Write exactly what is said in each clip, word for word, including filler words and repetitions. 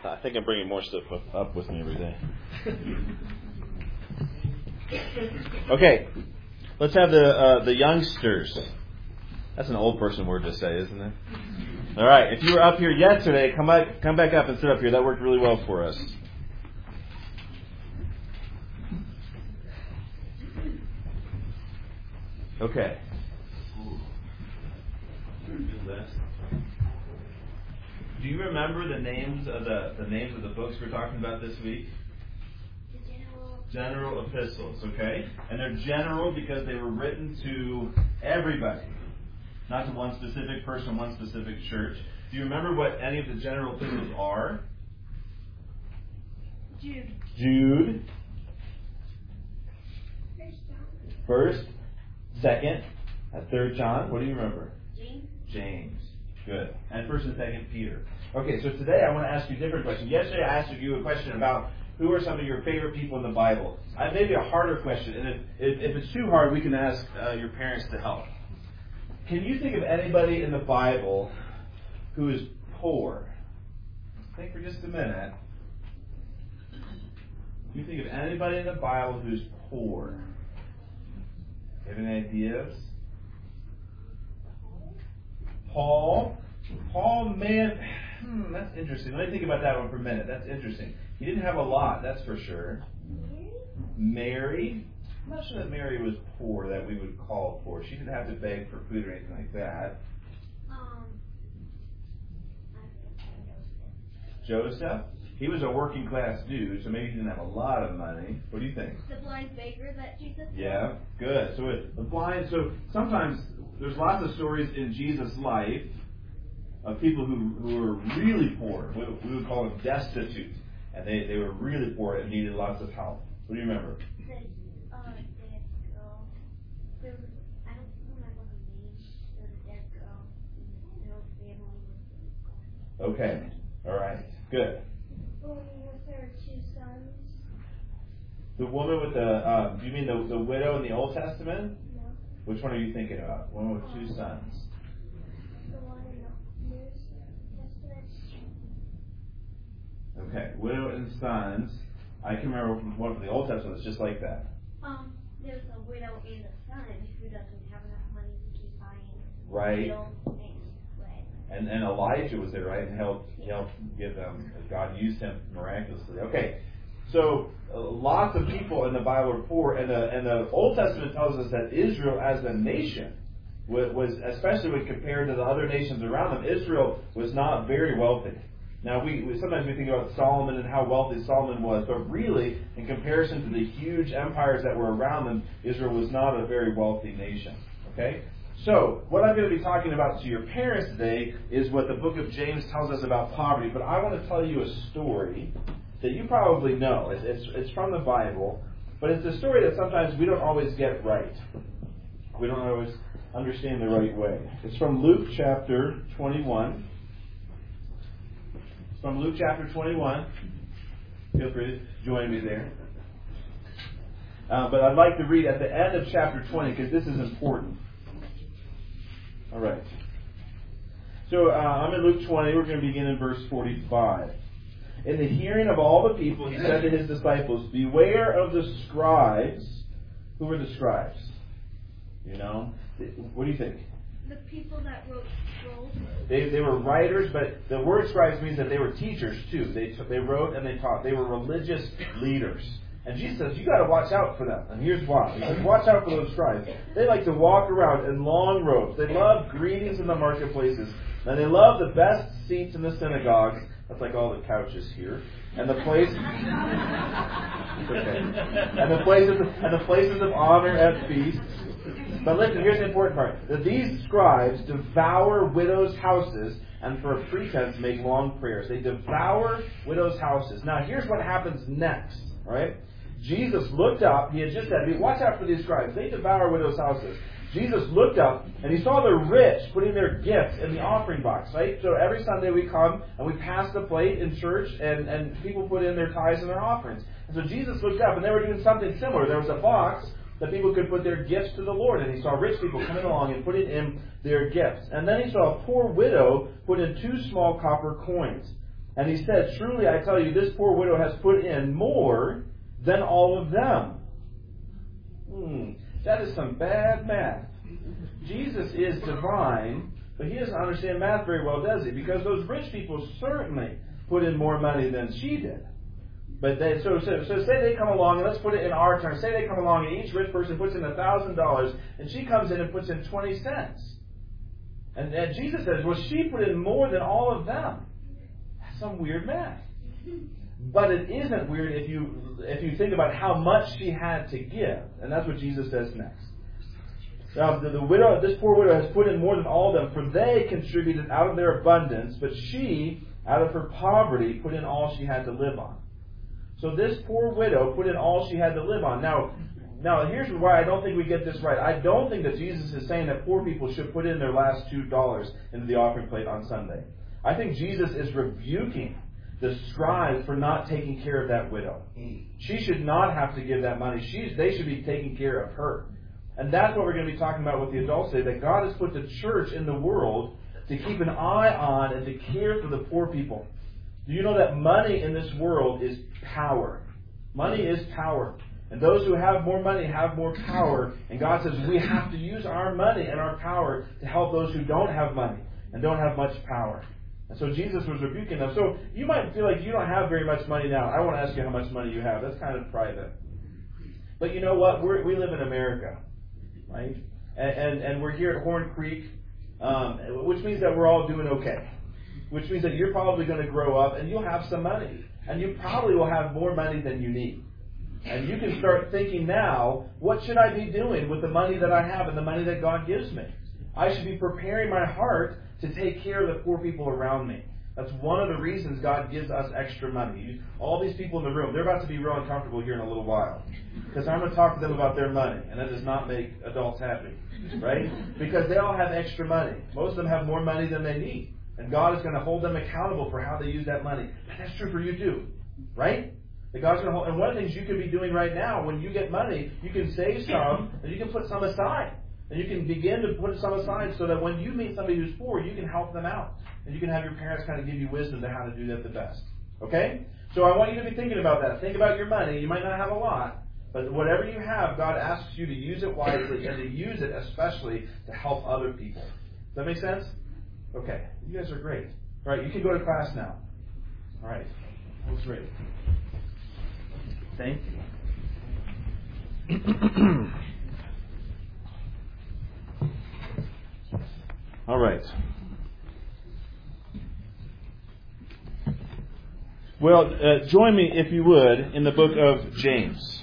I think I'm bringing more stuff up, up with me every day. Okay, let's have the uh, the youngsters. That's an old person word to say, isn't it? All right, if you were up here yesterday, come back, come back up and sit up here. That worked really well for us. Okay. Do you remember the names of the, the names of the books we're talking about this week? The general. General epistles, okay? And they're general because they were written to everybody, not to one specific person, one specific church. Do you remember what any of the general epistles are? Jude. Jude. First John. First. Second. And third John. What do you remember? James. James. Good. And first and second Peter. Okay, so today I want to ask you a different question. Yesterday I asked you a question about who are some of your favorite people in the Bible. I maybe a harder question, and if, if, if it's too hard, we can ask uh, your parents to help. Can you think of anybody in the Bible who is poor? Think for just a minute. Can you think of anybody in the Bible who's poor? Do you have any ideas? Paul. Paul, man, hmm, that's interesting. Let me think about that one for a minute. That's interesting. He didn't have a lot, that's for sure. Mary. I'm not sure that Mary was poor, that we would call poor. She didn't have to beg for food or anything like that. Um. Joseph. He was a working class dude, so maybe he didn't have a lot of money. What do you think? The blind beggar that Jesus. Yeah, good. So it, the blind. So sometimes there's lots of stories in Jesus' life of people who who were really poor. We, we would call them destitute, and they, they were really poor and needed lots of help. What do you remember? The uh, dead girl. There was, I don't remember her name. There was a dead girl. And her family was. Okay. All right. Good. Oh, was there two sons? The woman with the. Uh, do you mean the the widow in the Old Testament? No. Which one are you thinking about? One with two sons. The one in the New Testament. Okay. Widow and sons. I can remember from one from the Old Testament. It's just like that. Um, there's a widow and a son who doesn't have enough money to keep buying Right. milk and bread. And and Elijah was there, right? And helped he helped give them. God used him miraculously. Okay, so uh, lots of people in the Bible are poor, and the and the Old Testament tells us that Israel as a nation was, was especially when compared to the other nations around them, Israel was not very wealthy. Now we, we sometimes we think about Solomon and how wealthy Solomon was, but really, in comparison to the huge empires that were around them, Israel was not a very wealthy nation. Okay. So, what I'm going to be talking about to your parents today is what the book of James tells us about poverty. But I want to tell you a story that you probably know. It's, it's, it's from the Bible, but it's a story that sometimes we don't always get right. We don't always understand the right way. It's from Luke chapter twenty-one. It's from Luke chapter twenty-one. Feel free to join me there. Uh, but I'd like to read at the end of chapter twenty because this is important. All right. So uh, I'm in Luke twenty. We're going to begin in verse forty-five. In the hearing of all the people, he said to his disciples, "Beware of the scribes." Who were the scribes? You know? What do you think? The people that wrote scrolls. They they were writers, but the word scribes means that they were teachers too. They they wrote and they taught. They were religious leaders. And Jesus says, you got to watch out for them. And here's why. He says, watch out for those scribes. They like to walk around in long robes. They love greetings in the marketplaces. And they love the best seats in the synagogues. That's like all the couches here. And the place, okay. and the places, and the places of honor at feasts. But listen, here's the important part. That these scribes devour widows' houses and for a pretense make long prayers. They devour widows' houses. Now here's what happens next. All right? Jesus looked up. He had just said, watch out for these scribes. They devour widows' houses. Jesus looked up and he saw the rich putting their gifts in the offering box, right? So every Sunday we come and we pass the plate in church and, and people put in their tithes and their offerings. And so Jesus looked up and they were doing something similar. There was a box that people could put their gifts to the Lord. And he saw rich people coming along and putting in their gifts. And then he saw a poor widow put in two small copper coins. And he said, truly I tell you, this poor widow has put in more than all of them. Hmm, that is some bad math. Jesus is divine, but he doesn't understand math very well, does he? Because those rich people certainly put in more money than she did. But they, so, so, so say they come along, and let's put it in our terms. Say they come along, and each rich person puts in a thousand dollars, and she comes in and puts in twenty cents. And, and Jesus says, well, she put in more than all of them. That's some weird math. But it isn't weird if you if you think about how much she had to give, and that's what Jesus says next. Now, the, the widow, this poor widow has put in more than all of them, for they contributed out of their abundance, but she, out of her poverty, put in all she had to live on. So this poor widow put in all she had to live on. Now, now here's why I don't think we get this right. I don't think that Jesus is saying that poor people should put in their last two dollars into the offering plate on Sunday. I think Jesus is rebuking the scribes for not taking care of that widow. She should not have to give that money. She's, they should be taking care of her. And that's what we're going to be talking about with the adults today, that God has put the church in the world to keep an eye on and to care for the poor people. Do you know that money in this world is power? Money is power. And those who have more money have more power. And God says we have to use our money and our power to help those who don't have money and don't have much power. And so Jesus was rebuking them. So you might feel like you don't have very much money now. I want to ask you how much money you have. That's kind of private. But you know what? We're, we live in America, right? And, and, and we're here at Horn Creek, um, which means that we're all doing okay. Which means that you're probably going to grow up and you'll have some money. And you probably will have more money than you need. And you can start thinking now, what should I be doing with the money that I have and the money that God gives me? I should be preparing my heart to take care of the poor people around me. That's one of the reasons God gives us extra money. All these people in the room, they're about to be real uncomfortable here in a little while. Because I'm going to talk to them about their money. And that does not make adults happy. Right? Because they all have extra money. Most of them have more money than they need. And God is going to hold them accountable for how they use that money. And that's true for you too. Right? That God's going to hold, and one of the things you could be doing right now, when you get money, you can save some, and you can put some aside. And you can begin to put some aside so that when you meet somebody who's poor, you can help them out. And you can have your parents kind of give you wisdom to how to do that the best. Okay? So I want you to be thinking about that. Think about your money. You might not have a lot, but whatever you have, God asks you to use it wisely and to use it especially to help other people. Does that make sense? Okay. You guys are great. All right, you can go to class now. All right. That was great. Thank you. All right. Well, uh, join me, if you would, in the book of James.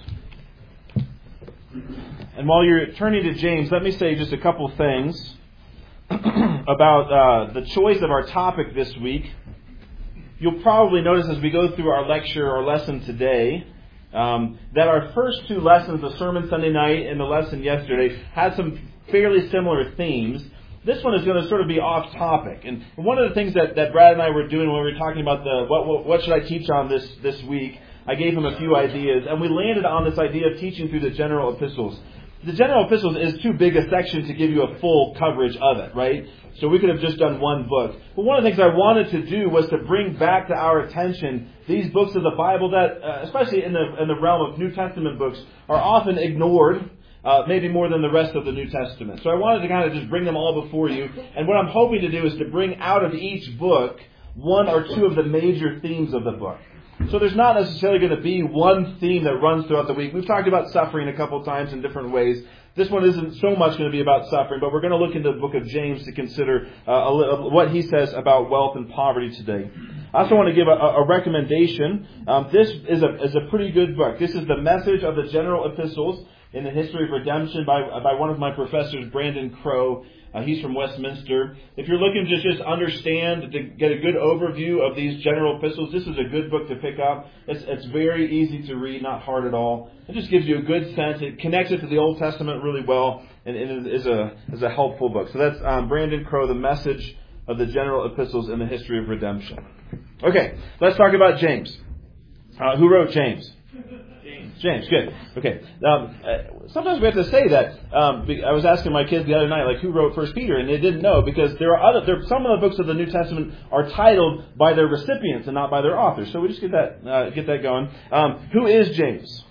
And while you're turning to James, let me say just a couple things about uh, the choice of our topic this week. You'll probably notice as we go through our lecture or lesson today um, that our first two lessons, the sermon Sunday night and the lesson yesterday, had some fairly similar themes. This one is going to sort of be off topic. And one of the things that, that Brad and I were doing when we were talking about the what, what, what should I teach on this, this week, I gave him a few ideas. And we landed on this idea of teaching through the general epistles. The general epistles is too big a section to give you a full coverage of it, right? So we could have just done one book. But one of the things I wanted to do was to bring back to our attention these books of the Bible that, uh, especially in the in the realm of New Testament books, are often ignored. Uh, maybe more than the rest of the New Testament. So I wanted to kind of just bring them all before you. And what I'm hoping to do is to bring out of each book one or two of the major themes of the book. So there's not necessarily going to be one theme that runs throughout the week. We've talked about suffering a couple of times in different ways. This one isn't so much going to be about suffering, but we're going to look into the book of James to consider uh, a little, what he says about wealth and poverty today. I also want to give a, a recommendation. Um, this is a, is a pretty good book. This is the Message of the General Epistles in the History of Redemption by by one of my professors, Brandon Crow. Uh, he's from Westminster. If you're looking to just understand, to get a good overview of these general epistles, this is a good book to pick up. It's, it's very easy to read, not hard at all. It just gives you a good sense. It connects it to the Old Testament really well, and, and it is a is a helpful book. So that's um, Brandon Crow, The Message of the General Epistles in the History of Redemption. Okay, let's talk about James. Uh, who wrote James? James. James, good. Okay. Um, uh, sometimes we have to say that. Um, I was asking my kids the other night, like, who wrote First Peter, and they didn't know because there are other. There, some of the books of the New Testament are titled by their recipients and not by their authors. So we just get that uh, get that going. Um, who is James?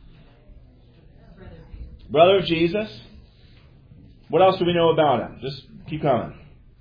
Brother of Jesus. What else do we know about him? Just keep coming.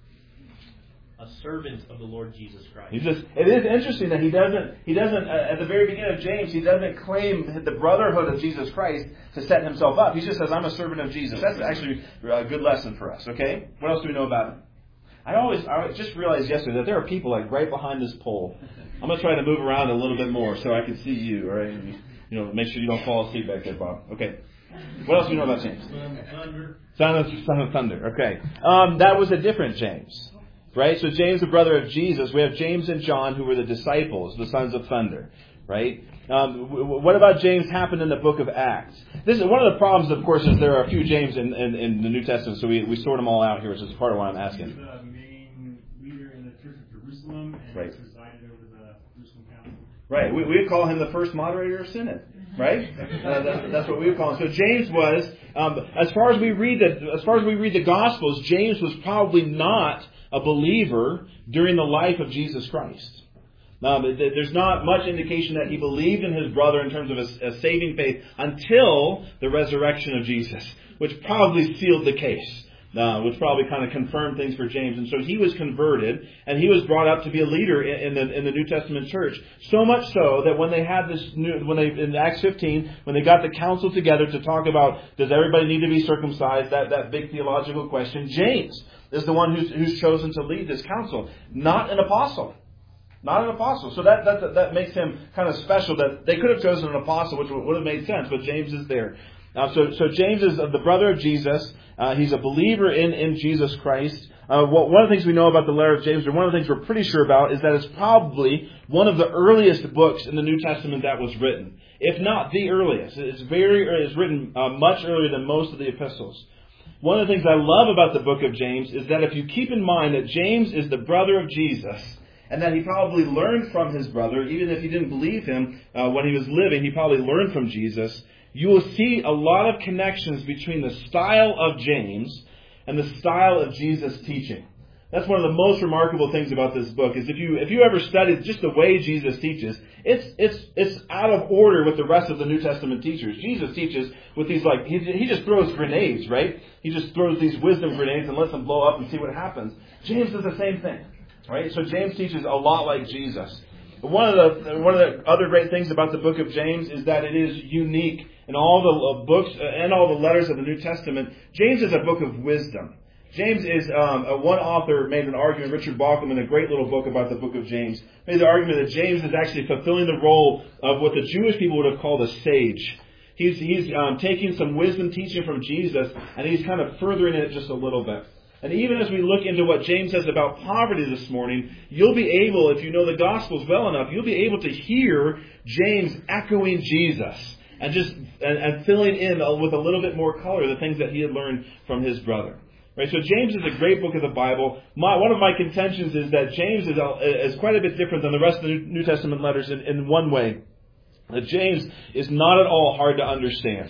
A servant of the Lord Jesus Christ. He's just, it is interesting that he doesn't, he doesn't, uh, at the very beginning of James, he doesn't claim the brotherhood of Jesus Christ to set himself up. He just says, I'm a servant of Jesus. That's actually a good lesson for us, okay? What else do we know about him? I always, I just realized yesterday that there are people like right behind this pole. I'm going to try to move around a little bit more so I can see you, all right? And, you know, make sure you don't fall asleep back there, Bob. Okay. What else do you know about James? Son of thunder. Son of, son of thunder. Okay. Um, that was a different James. Right? So James, the brother of Jesus. We have James and John, who were the disciples, the sons of thunder. Right? Um, w- what about James happened in the book of Acts? This is one of the problems, of course, is there are a few James in, in, in the New Testament, so we, we sort them all out here, which is part of what I'm asking. He was the main leader in the Church of Jerusalem and Right. presided over the Jerusalem Council. Right. We we call him the first moderator of synod. Right? Uh, that, that's what we would call him. So James was, um, as far as we read the, as far as we read the Gospels, James was probably not a believer during the life of Jesus Christ. Um, there's not much indication that he believed in his brother in terms of a, a saving faith until the resurrection of Jesus, which probably sealed the case. Uh, which probably kind of confirmed things for James. And so he was converted, and he was brought up to be a leader in, in the in the New Testament church. So much so that when they had this new, when they in Acts fifteen, when they got the council together to talk about does everybody need to be circumcised, that that big theological question, James is the one who's who's chosen to lead this council, not an apostle. Not an apostle. So that, that that makes him kind of special. That they could have chosen an apostle, which would have made sense, but James is there. Uh, so, so James is the brother of Jesus. Uh, he's a believer in, in Jesus Christ. Uh, what, one of the things we know about the letter of James, or one of the things we're pretty sure about, is that it's probably one of the earliest books in the New Testament that was written, if not the earliest. It's very, it's written uh, much earlier than most of the epistles. One of the things I love about the book of James is that if you keep in mind that James is the brother of Jesus, and that he probably learned from his brother, even if he didn't believe him uh, when he was living, he probably learned from Jesus. You will see a lot of connections between the style of James and the style of Jesus' teaching. That's one of the most remarkable things about this book, is if you if you ever studied just the way Jesus teaches, it's it's it's out of order with the rest of the New Testament teachers. Jesus teaches with these, like, he, he just throws grenades, right? He just throws these wisdom grenades and lets them blow up and see what happens. James does the same thing, right? So James teaches a lot like Jesus. One of the one of the other great things about the book of James is that it is unique in all the books and all the letters of the New Testament. James is a book of wisdom. James is, um, a, one author made an argument, Richard Bauckham, in a great little book about the book of James, made the argument that James is actually fulfilling the role of what the Jewish people would have called a sage. He's, he's um, taking some wisdom teaching from Jesus, and he's kind of furthering it just a little bit. And even as we look into what James says about poverty this morning, you'll be able, if you know the Gospels well enough, you'll be able to hear James echoing Jesus and just and, and filling in with a little bit more color the things that he had learned from his brother. Right? So James is a great book of the Bible. My, one of my contentions is that James is, a, is quite a bit different than the rest of the New Testament letters in, in one way. That James is not at all hard to understand.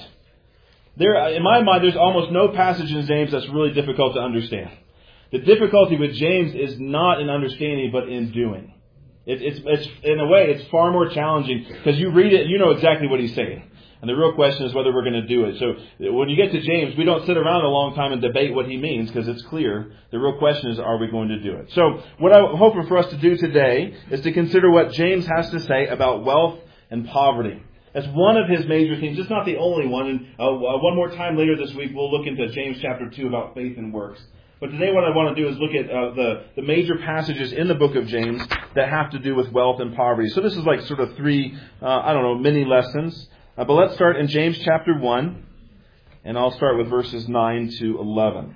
There, in my mind, there's almost no passage in James that's really difficult to understand. The difficulty with James is not in understanding, but in doing. It, it's, it's, in a way, it's far more challenging because you read it and you know exactly what he's saying. And the real question is whether we're going to do it. So when you get to James, we don't sit around a long time and debate what he means because it's clear. The real question is, are we going to do it? So what I'm hoping for us to do today is to consider what James has to say about wealth and poverty. That's one of his major themes. It's not the only one. And uh, one more time later this week, we'll look into James chapter two about faith and works. But today what I want to do is look at uh, the, the major passages in the book of James that have to do with wealth and poverty. So this is like sort of three, uh, I don't know, mini lessons. Uh, but let's start in James chapter one. And I'll start with verses nine to eleven.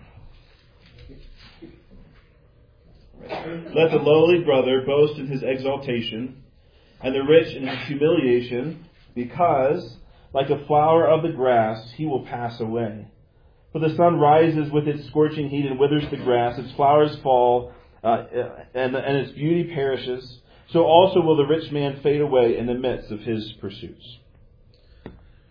Let the lowly brother boast in his exaltation, and the rich in his humiliation, because, like a flower of the grass, he will pass away. For the sun rises with its scorching heat and withers the grass, its flowers fall, uh, and, and its beauty perishes. So also will the rich man fade away in the midst of his pursuits.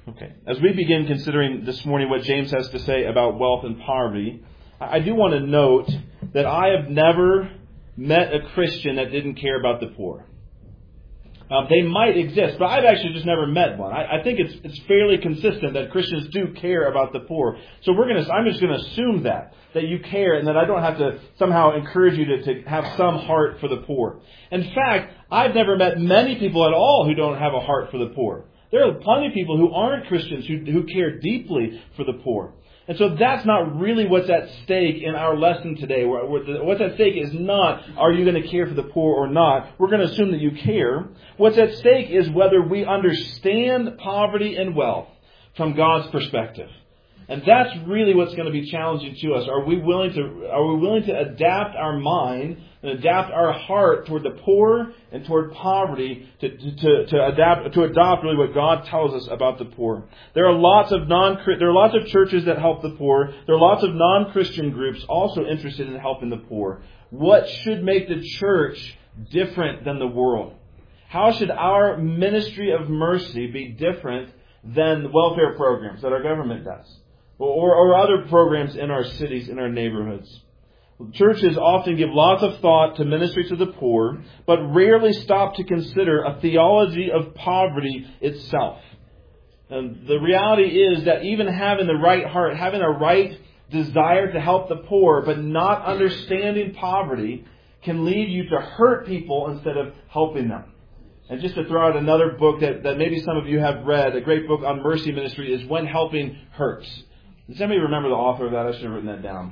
Okay. As we begin considering this morning what James has to say about wealth and poverty, I do want to note that I have never met a Christian that didn't care about the poor. Um, they might exist, but I've actually just never met one. I, I think it's it's fairly consistent that Christians do care about the poor. So we're gonna. I'm just going to assume that that you care, and that I don't have to somehow encourage you to, to have some heart for the poor. In fact, I've never met many people at all who don't have a heart for the poor. There are plenty of people who aren't Christians who who care deeply for the poor. And so that's not really what's at stake in our lesson today. What's at stake is not, are you going to care for the poor or not? We're going to assume that you care. What's at stake is whether we understand poverty and wealth from God's perspective. And that's really what's going to be challenging to us. Are we willing to, are we willing to adapt our mind and adapt our heart toward the poor and toward poverty to, to, to adapt, to adopt really what God tells us about the poor? There are lots of non, there are lots of churches that help the poor. There are lots of non-Christian groups also interested in helping the poor. What should make the church different than the world? How should our ministry of mercy be different than welfare programs that our government does? Or, or other programs in our cities, in our neighborhoods. Churches often give lots of thought to ministry to the poor, but rarely stop to consider a theology of poverty itself. And the reality is that even having the right heart, having a right desire to help the poor, but not understanding poverty, can lead you to hurt people instead of helping them. And just to throw out another book that, that maybe some of you have read, a great book on mercy ministry, is When Helping Hurts. Does anybody remember the author of that? I should have written that down.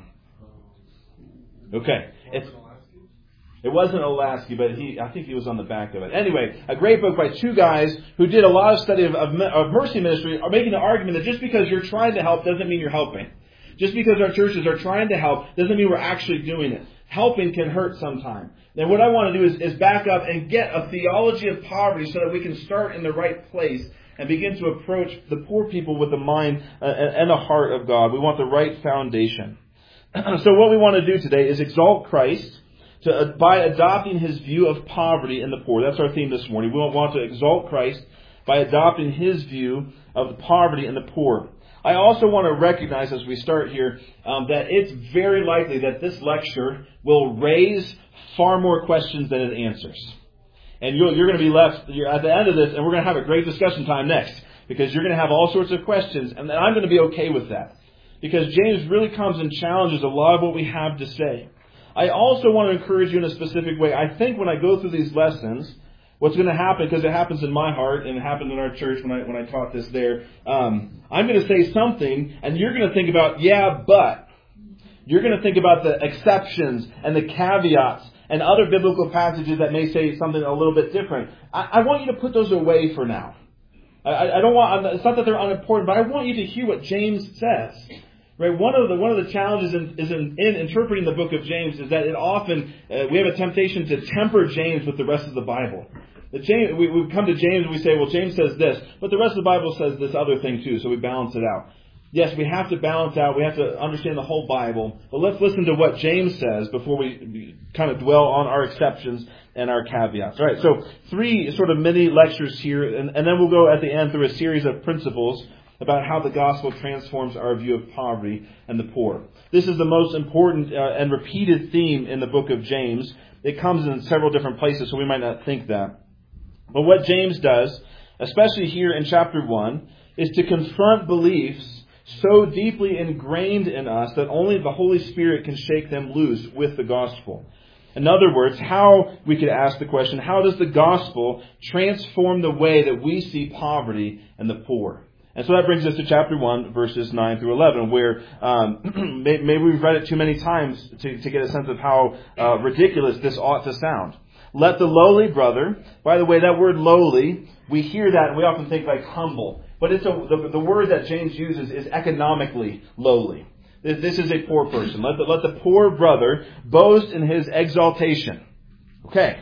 Okay. It's, it wasn't Olasky, but he, I think he was on the back of it. Anyway, a great book by two guys who did a lot of study of, of, of mercy ministry, are making the argument that just because you're trying to help doesn't mean you're helping. Just because our churches are trying to help doesn't mean we're actually doing it. Helping can hurt sometimes. And what I want to do is, is back up and get a theology of poverty so that we can start in the right place and begin to approach the poor people with the mind and the heart of God. We want the right foundation. So what we want to do today is exalt Christ to, by adopting His view of poverty and the poor. That's our theme this morning. We want to exalt Christ by adopting His view of the poverty and the poor. I also want to recognize as we start here um, that it's very likely that this lecture will raise far more questions than it answers. And you're, you're going to be left you're at the end of this, and we're going to have a great discussion time next, because you're going to have all sorts of questions, and I'm going to be okay with that. Because James really comes and challenges a lot of what we have to say. I also want to encourage you in a specific way. I think when I go through these lessons, what's going to happen, because it happens in my heart, and it happened in our church when I when I taught this there, um, I'm going to say something, and you're going to think about, yeah, but. You're going to think about the exceptions and the caveats and other biblical passages that may say something a little bit different. I, I want you to put those away for now. I, I don't want. It's not that they're unimportant, but I want you to hear what James says. Right? One of the one of the challenges in, is in, in interpreting the book of James is that it often uh, we have a temptation to temper James with the rest of the Bible. The James, we, we come to James and we say, well, James says this, but the rest of the Bible says this other thing too, so we balance it out. Yes, we have to balance out, we have to understand the whole Bible, but let's listen to what James says before we kind of dwell on our exceptions and our caveats. All right, so three sort of mini lectures here, and, and then we'll go at the end through a series of principles about how the gospel transforms our view of poverty and the poor. This is the most important uh, and repeated theme in the book of James. It comes in several different places, so we might not think that. But what James does, especially here in chapter one, is to confront beliefs so deeply ingrained in us that only the Holy Spirit can shake them loose with the gospel. In other words, how, we could ask the question, how does the gospel transform the way that we see poverty and the poor? And so that brings us to chapter one, verses nine through eleven, where um, maybe we've read it too many times to, to get a sense of how uh, ridiculous this ought to sound. Let the lowly brother, by the way, that word lowly, we hear that and we often think like humble. But it's a, the, the word that James uses is economically lowly. This is a poor person. Let the, let the poor brother boast in his exaltation. Okay.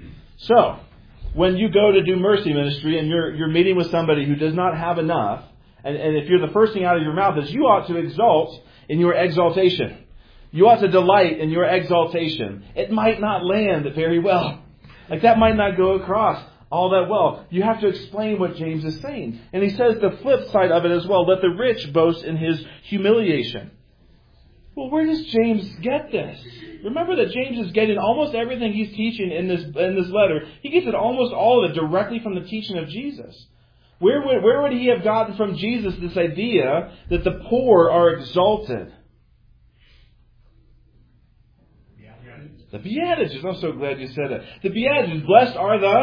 So, when you go to do mercy ministry and you're you're meeting with somebody who does not have enough, and, and if you're the first thing out of your mouth is you ought to exalt in your exaltation. You ought to delight in your exaltation. It might not land very well. Like that might not go across. all that well. You have to explain what James is saying. And he says the flip side of it as well. Let the rich boast in his humiliation. Well, where does James get this? Remember that James is getting almost everything he's teaching in this in this letter. He gets it almost all of it directly from the teaching of Jesus. Where would, where would he have gotten from Jesus this idea that the poor are exalted? The Beatitudes. I'm so glad you said that. The Beatitudes. Blessed are the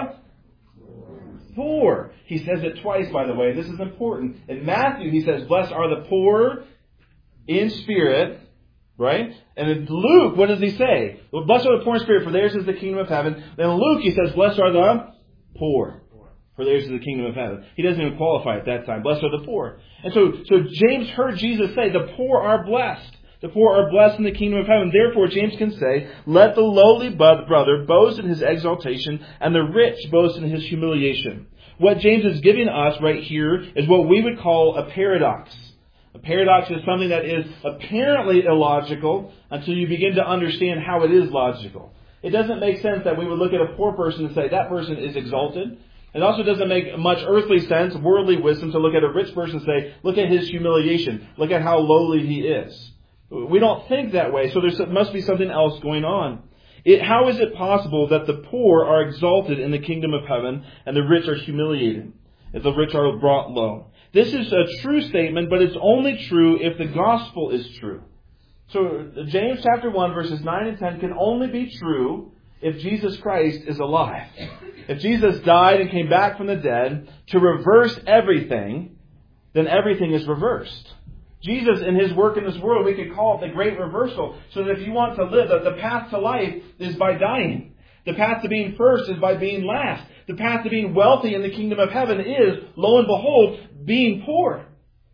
poor. He says it twice, by the way. This is important. In Matthew, he says, blessed are the poor in spirit. Right? And in Luke, what does he say? Well, blessed are the poor in spirit, for theirs is the kingdom of heaven. Then in Luke, he says, blessed are the poor, for theirs is the kingdom of heaven. He doesn't even qualify at that time. Blessed are the poor. And so, so James heard Jesus say, the poor are blessed. The poor are blessed in the kingdom of heaven. Therefore, James can say, let the lowly brother boast in his exaltation, and the rich boast in his humiliation. What James is giving us right here is what we would call a paradox. A paradox is something that is apparently illogical until you begin to understand how it is logical. It doesn't make sense that we would look at a poor person and say, that person is exalted. It also doesn't make much earthly sense, worldly wisdom, to look at a rich person and say, look at his humiliation. Look at how lowly he is. We don't think that way, so there must be something else going on. It, how is it possible that the poor are exalted in the kingdom of heaven and the rich are humiliated, if the rich are brought low? This is a true statement, but it's only true if the gospel is true. So James chapter one, verses nine and ten can only be true if Jesus Christ is alive. If Jesus died and came back from the dead to reverse everything, then everything is reversed. Jesus, in his work in this world, we could call it the great reversal. So that if you want to live, that the path to life is by dying. The path to being first is by being last. The path to being wealthy in the kingdom of heaven is, lo and behold, being poor.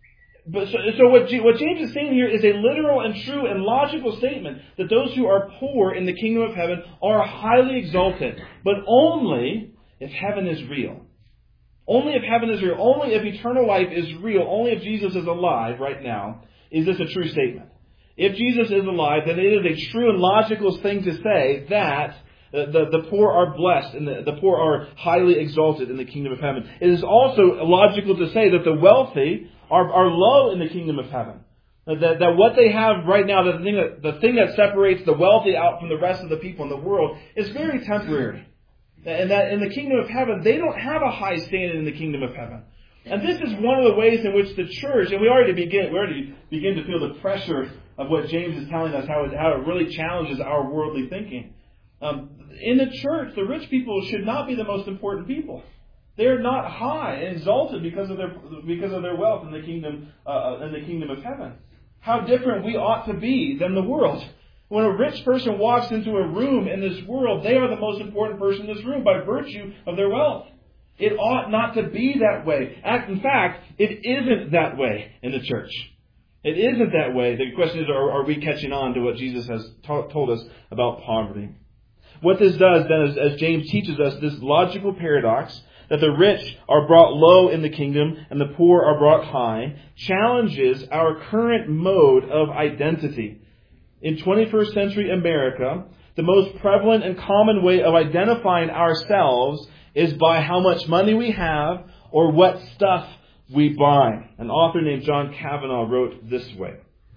But so, so what, G, what James is saying here is a literal and true and logical statement that those who are poor in the kingdom of heaven are highly exalted. But only if heaven is real. Only if heaven is real. Only if eternal life is real. Only if Jesus is alive right now is this a true statement. If Jesus is alive, then it is a true and logical thing to say that The, the, the poor are blessed and the, the poor are highly exalted in the kingdom of heaven. It is also logical to say that the wealthy are, are low in the kingdom of heaven. That, that what they have right now, that the, thing that, the thing that separates the wealthy out from the rest of the people in the world is very temporary. And that in the kingdom of heaven, they don't have a high standing in the kingdom of heaven. And this is one of the ways in which the church, and we already begin, we already begin to feel the pressure of what James is telling us, how it, how it really challenges our worldly thinking. Um, in the church, the rich people should not be the most important people. They are not high and exalted because of their because of their wealth in the kingdom uh, in the kingdom of heaven. How different we ought to be than the world. When a rich person walks into a room in this world, they are the most important person in this room by virtue of their wealth. It ought not to be that way. In fact, it isn't that way in the church. It isn't that way. The question is, are, are we catching on to what Jesus has ta- told us about poverty? What this does then is, as James teaches us, this logical paradox that the rich are brought low in the kingdom and the poor are brought high, challenges our current mode of identity. In twenty-first century America, the most prevalent and common way of identifying ourselves is by how much money we have or what stuff we buy. An author named John Kavanaugh wrote this way.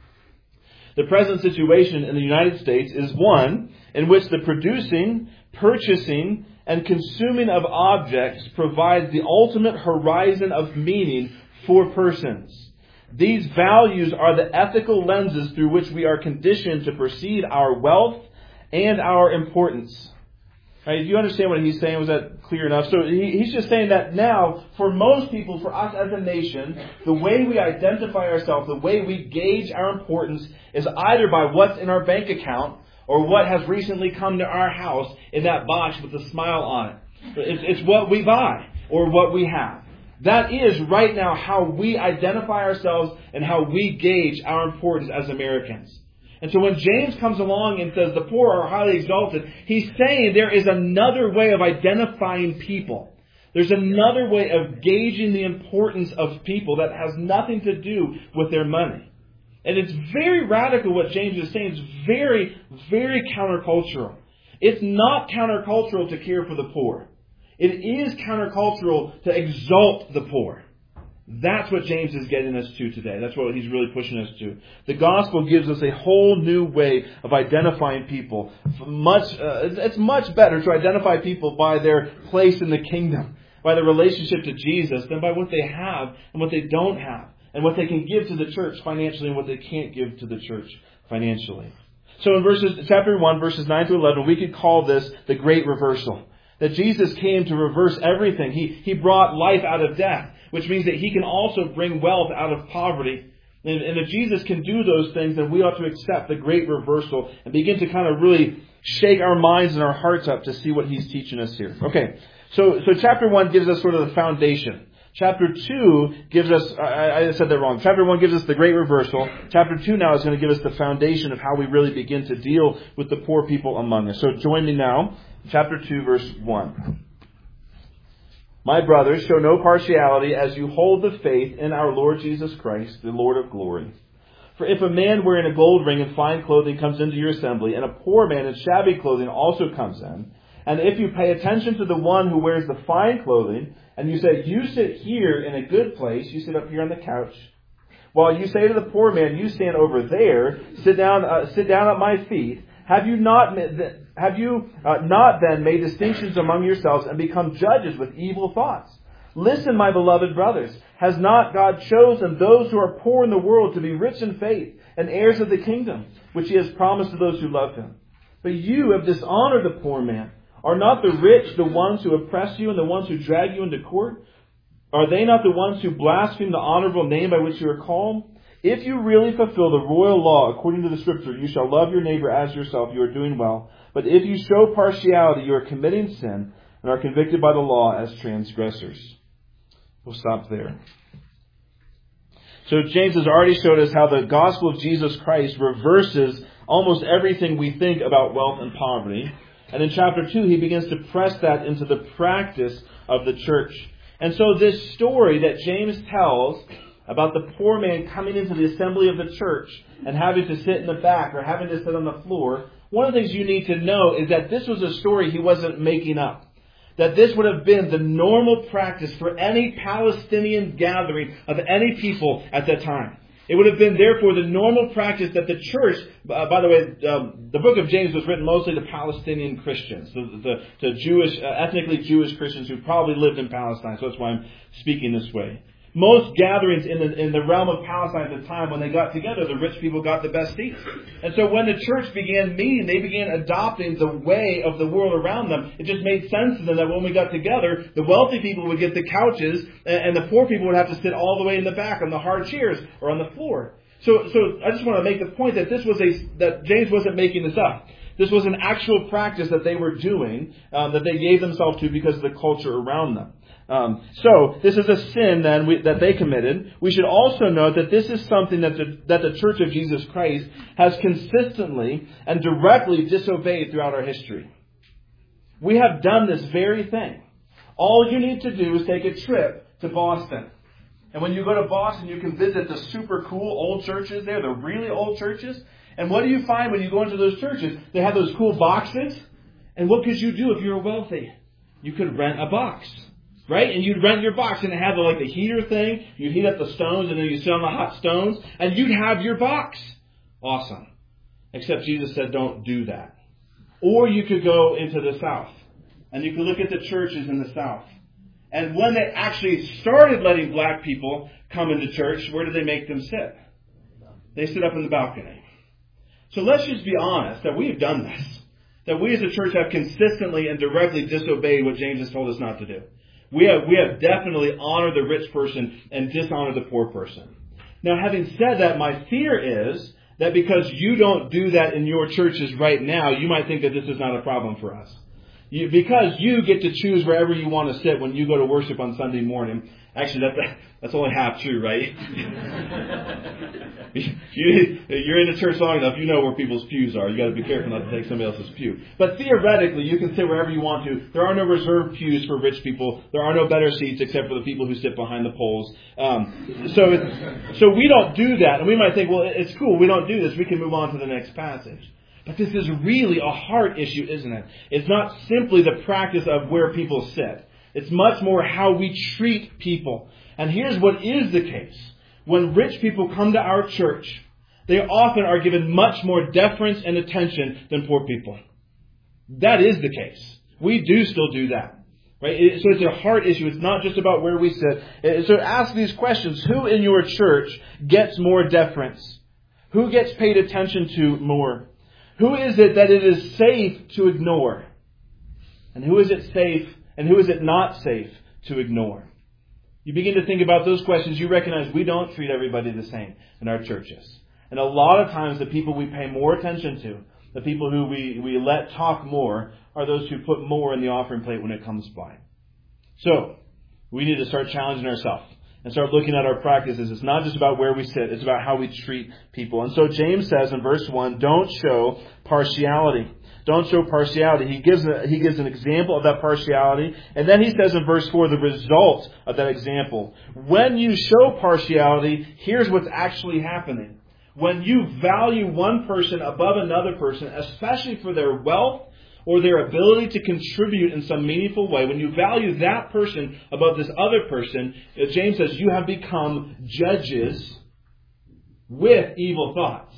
The present situation in the United States is one in which the producing, purchasing, and consuming of objects provides the ultimate horizon of meaning for persons. These values are the ethical lenses through which we are conditioned to perceive our wealth and our importance. Right, do you understand what he's saying? Was that clear enough? So he, he's just saying that now, for most people, for us as a nation, the way we identify ourselves, the way we gauge our importance is either by what's in our bank account or what has recently come to our house in that box with a smile on it. It's, it's what we buy or what we have. That is right now how we identify ourselves and how we gauge our importance as Americans. And so when James comes along and says the poor are highly exalted, he's saying there is another way of identifying people. There's another way of gauging the importance of people that has nothing to do with their money. And it's very radical what James is saying. It's very, very countercultural. It's not countercultural to care for the poor. It is countercultural to exalt the poor. That's what James is getting us to today. That's what he's really pushing us to. The gospel gives us a whole new way of identifying people. Much, uh, it's much better to identify people by their place in the kingdom, by their relationship to Jesus, than by what they have and what they don't have, and what they can give to the church financially and what they can't give to the church financially. So in verses, chapter one, verses nine to eleven, we could call this the great reversal. That Jesus came to reverse everything. He, he brought life out of death, which means that He can also bring wealth out of poverty. And, and if Jesus can do those things, then we ought to accept the great reversal and begin to kind of really shake our minds and our hearts up to see what He's teaching us here. Okay, so so chapter one gives us sort of the foundation. Chapter two gives us, I, I said that wrong. Chapter one gives us the great reversal. Chapter two now is going to give us the foundation of how we really begin to deal with the poor people among us. So join me now. Chapter two, verse one. My brothers, show no partiality as you hold the faith in our Lord Jesus Christ, the Lord of glory. For if a man wearing a gold ring and fine clothing comes into your assembly, and a poor man in shabby clothing also comes in, and if you pay attention to the one who wears the fine clothing, and you say, you sit here in a good place, you sit up here on the couch, while you say to the poor man, you stand over there, sit down, uh, sit down at my feet, have you not have you uh, not then made distinctions among yourselves and become judges with evil thoughts? Listen, my beloved brothers, has not God chosen those who are poor in the world to be rich in faith and heirs of the kingdom, which He has promised to those who love Him? But you have dishonored the poor man. Are not the rich the ones who oppress you and the ones who drag you into court? Are they not the ones who blaspheme the honorable name by which you are called? If you really fulfill the royal law according to the Scripture, you shall love your neighbor as yourself, you are doing well. But if you show partiality, you are committing sin and are convicted by the law as transgressors. We'll stop there. So James has already showed us how the gospel of Jesus Christ reverses almost everything we think about wealth and poverty. And in chapter two, he begins to press that into the practice of the church. And so this story that James tells about the poor man coming into the assembly of the church and having to sit in the back or having to sit on the floor, one of the things you need to know is that this was a story he wasn't making up. That this would have been the normal practice for any Palestinian gathering of any people at that time. It would have been, therefore, the normal practice that the church, uh, by the way, um, the book of James was written mostly to Palestinian Christians, the, the, the Jewish, uh, ethnically Jewish Christians who probably lived in Palestine. So that's why I'm speaking this way. Most gatherings in the, in the realm of Palestine at the time, when they got together, the rich people got the best seats. And so when the church began meeting, they began adopting the way of the world around them. It just made sense to them that when we got together, the wealthy people would get the couches, and, and the poor people would have to sit all the way in the back on the hard chairs or on the floor. So, so I just want to make the point that this was a that James wasn't making this up. This was an actual practice that they were doing, um, that they gave themselves to because of the culture around them. Um, so, this is a sin then we, that they committed. We should also note that this is something that the, that the Church of Jesus Christ has consistently and directly disobeyed throughout our history. We have done this very thing. All you need to do is take a trip to Boston. And when you go to Boston, you can visit the super cool old churches there, the really old churches. And what do you find when you go into those churches? They have those cool boxes. And what could you do if you were wealthy? You could rent a box. Right? And you'd rent your box and it had the, like the heater thing. You'd heat up the stones and then you'd sit on the hot stones and you'd have your box. Awesome. Except Jesus said don't do that. Or you could go into the South and you could look at the churches in the South. And when they actually started letting black people come into church, where did they make them sit? They sit up in the balcony. So let's just be honest that we've done this. That we as a church have consistently and directly disobeyed what James has told us not to do. We have, we have definitely honored the rich person and dishonored the poor person. Now, having said that, my fear is that because you don't do that in your churches right now, you might think that this is not a problem for us. You, because you get to choose wherever you want to sit when you go to worship on Sunday morning. Actually, that, that's only half true, right? you, you're in the church long enough, you know where people's pews are. You got to be careful not to take somebody else's pew. But theoretically, you can sit wherever you want to. There are no reserved pews for rich people. There are no better seats except for the people who sit behind the poles. Um, so, it's, so we don't do that, and we might think, well, it's cool. We don't do this. We can move on to the next passage. But this is really a heart issue, isn't it? It's not simply the practice of where people sit. It's much more how we treat people. And here's what is the case. When rich people come to our church, they often are given much more deference and attention than poor people. That is the case. We do still do that. Right? So it's a heart issue. It's not just about where we sit. So ask these questions. Who in your church gets more deference? Who gets paid attention to more? Who is it that it is safe to ignore? And who is it safe and who is it not safe to ignore? You begin to think about those questions, you recognize we don't treat everybody the same in our churches. And a lot of times the people we pay more attention to, the people who we, we let talk more, are those who put more in the offering plate when it comes by. So, we need to start challenging ourselves and start looking at our practices. It's not just about where we sit, it's about how we treat people. And so James says in verse one, don't show partiality. Don't show partiality. He gives a, he gives an example of that partiality. And then he says in verse four, the result of that example. When you show partiality, here's what's actually happening. When you value one person above another person, especially for their wealth or their ability to contribute in some meaningful way, when you value that person above this other person, James says you have become judges with evil thoughts.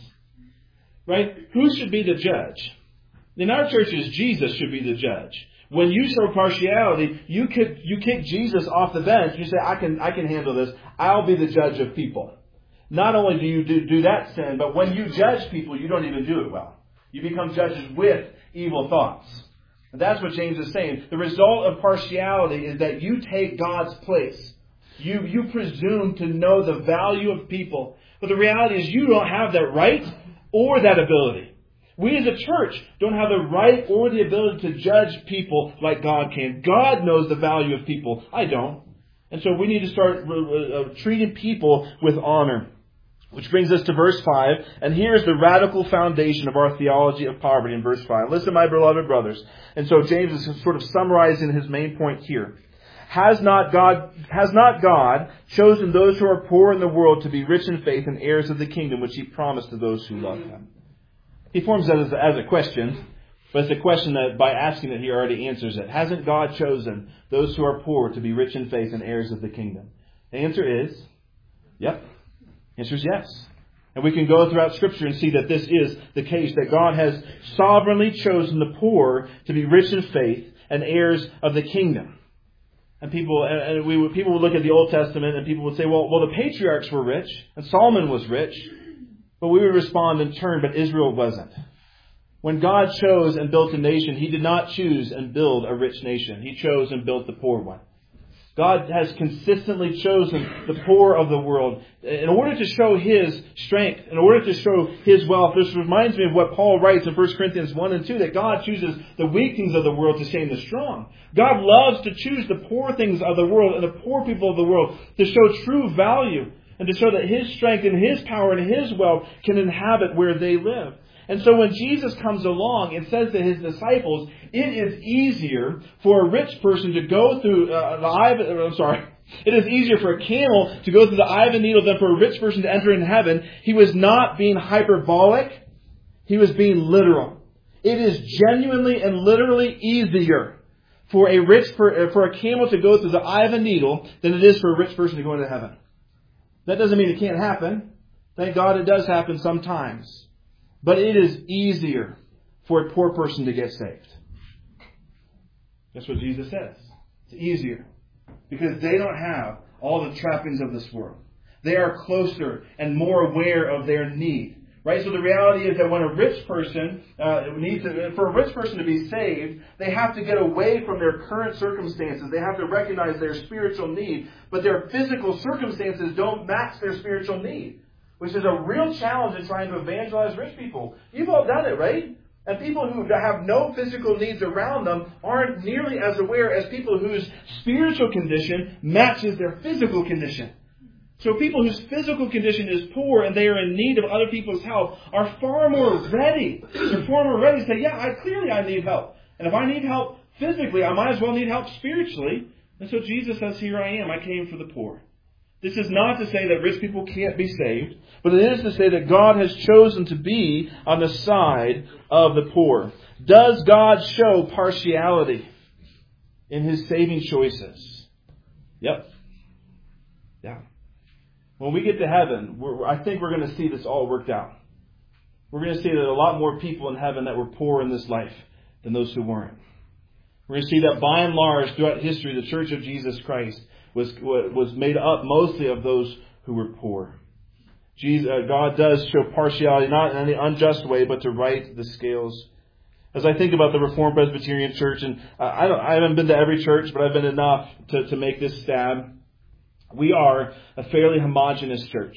Right? Who should be the judge? In our churches, Jesus should be the judge. When you show partiality, you kick, you kick Jesus off the bench. You say, I can, I can handle this. I'll be the judge of people. Not only do you do, do that sin, but when you judge people, you don't even do it well. You become judges with evil thoughts. And that's what James is saying. The result of partiality is that you take God's place. You, you presume to know the value of people. But the reality is you don't have that right or that ability. We as a church don't have the right or the ability to judge people like God can. God knows the value of people. I don't. And so we need to start uh, treating people with honor. Which brings us to verse five. And here's the radical foundation of our theology of poverty in verse five. Listen, my beloved brothers. And so James is sort of summarizing his main point here. Has not God, has not God chosen those who are poor in the world to be rich in faith and heirs of the kingdom which he promised to those who love him? He forms that as a, as a question, but it's a question that by asking it he already answers it. Hasn't God chosen those who are poor to be rich in faith and heirs of the kingdom? The answer is, yep. The answer is yes. And we can go throughout Scripture and see that this is the case, that God has sovereignly chosen the poor to be rich in faith and heirs of the kingdom. And people and we would, people would look at the Old Testament and people would say, well, well, the patriarchs were rich and Solomon was rich. But we would respond in turn, but Israel wasn't. When God chose and built a nation, he did not choose and build a rich nation. He chose and built the poor one. God has consistently chosen the poor of the world in order to show his strength, in order to show his wealth. This reminds me of what Paul writes in First Corinthians one and two, that God chooses the weak things of the world to shame the strong. God loves to choose the poor things of the world and the poor people of the world to show true value and to show that his strength and his power and his wealth can inhabit where they live. And so when Jesus comes along and says to his disciples, it is easier for a rich person to go through uh, the eye of, I'm sorry, it is easier for a camel to go through the eye of a needle than for a rich person to enter in heaven. He was not being hyperbolic. He was being literal. It is genuinely and literally easier for a rich per, for a camel to go through the eye of a needle than it is for a rich person to go into heaven. That doesn't mean it can't happen. Thank God it does happen sometimes. But it is easier for a poor person to get saved. That's what Jesus says. It's easier. Because they don't have all the trappings of this world. They are closer and more aware of their need. Right? So the reality is that when a rich person uh, needs to, for a rich person to be saved, they have to get away from their current circumstances. They have to recognize their spiritual need. But their physical circumstances don't match their spiritual need. Which is a real challenge in trying to evangelize rich people. You've all done it, right? And people who have no physical needs around them aren't nearly as aware as people whose spiritual condition matches their physical condition. So people whose physical condition is poor and they are in need of other people's help are far more ready. They're far more ready to say, yeah, I, clearly I need help. And if I need help physically, I might as well need help spiritually. And so Jesus says, here I am. I came for the poor. This is not to say that rich people can't be saved, but it is to say that God has chosen to be on the side of the poor. Does God show partiality? in His saving choices. Yep. Yeah. When we get to heaven, we're, I think we're going to see this all worked out. We're going to see that a lot more people in heaven that were poor in this life than those who weren't. We're going to see that by and large, throughout history, the Church of Jesus Christ was was made up mostly of those who were poor. Jesus, uh, God does show partiality, not in any unjust way, but to right the scales. As I think about the Reformed Presbyterian Church, and I, don't, I haven't been to every church, but I've been enough to, to make this stab. We are a fairly homogenous church.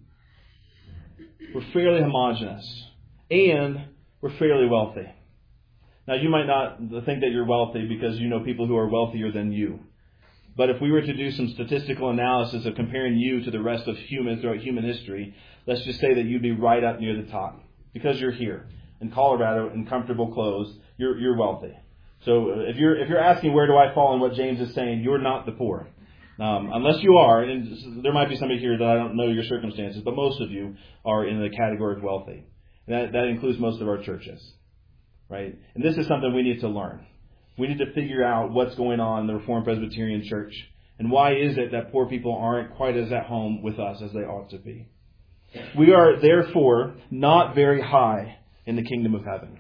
We're fairly homogenous. And we're fairly wealthy. Now, you might not think that you're wealthy because you know people who are wealthier than you. But if we were to do some statistical analysis of comparing you to the rest of humans throughout human history, let's just say that you'd be right up near the top. Because you're here in Colorado in comfortable clothes, you're you're wealthy. So if you're if you're asking where do I fall in what James is saying, you're not the poor. Um, unless you are, and there might be somebody here that I don't know your circumstances, but most of you are in the category of wealthy. And that, that includes most of our churches. Right? And this is something we need to learn. We need to figure out what's going on in the Reformed Presbyterian Church. And why is it that poor people aren't quite as at home with us as they ought to be? We are, therefore, not very high in the kingdom of heaven.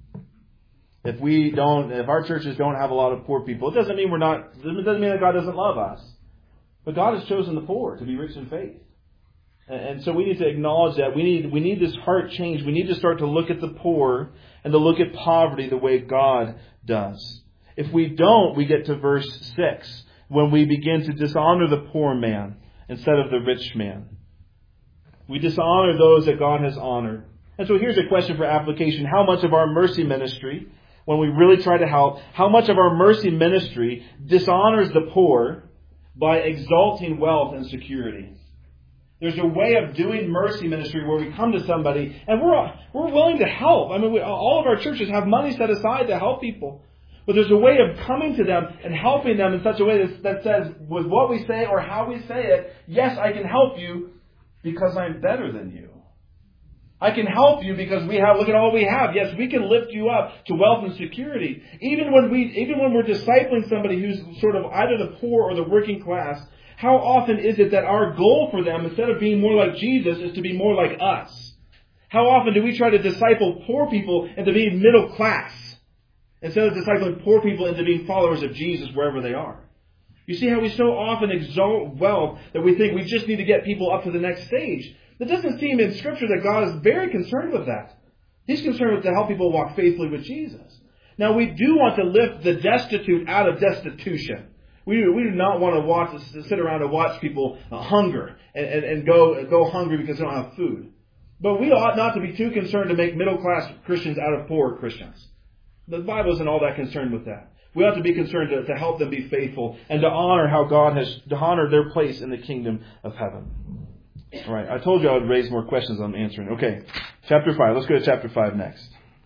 If we don't, if our churches don't have a lot of poor people, it doesn't mean we're not, it doesn't mean that God doesn't love us. But God has chosen the poor to be rich in faith. And so we need to acknowledge that. We need we need this heart change. We need to start to look at the poor and to look at poverty the way God does. If we don't, we get to verse six, when we begin to dishonor the poor man instead of the rich man. We dishonor those that God has honored. And so here's a question for application. How much of our mercy ministry, when we really try to help, how much of our mercy ministry dishonors the poor by exalting wealth and security? There's a way of doing mercy ministry where we come to somebody and we're we're willing to help. I mean, we, all of our churches have money set aside to help people. But there's a way of coming to them and helping them in such a way that, that says, with what we say or how we say it, yes, I can help you because I'm better than you. I can help you because we have, look at all we have. Yes, we can lift you up to wealth and security. Even when we, even when we're discipling somebody who's sort of either the poor or the working class, how often is it that our goal for them, instead of being more like Jesus, is to be more like us? How often do we try to disciple poor people into being middle class, instead of discipling poor people into being followers of Jesus wherever they are? You see how we so often exalt wealth that we think we just need to get people up to the next stage. It doesn't seem in Scripture that God is very concerned with that. He's concerned with to help people walk faithfully with Jesus. Now, we do want to lift the destitute out of destitution. We, we do not want to watch, to sit around and watch people uh, hunger and, and, and go go hungry because they don't have food. But we ought not to be too concerned to make middle-class Christians out of poor Christians. The Bible isn't all that concerned with that. We ought to be concerned to, to help them be faithful and to honor how God has to honor their place in the kingdom of heaven. All right, I told you I would raise more questions I'm answering. Okay, chapter five. Let's go to chapter five next.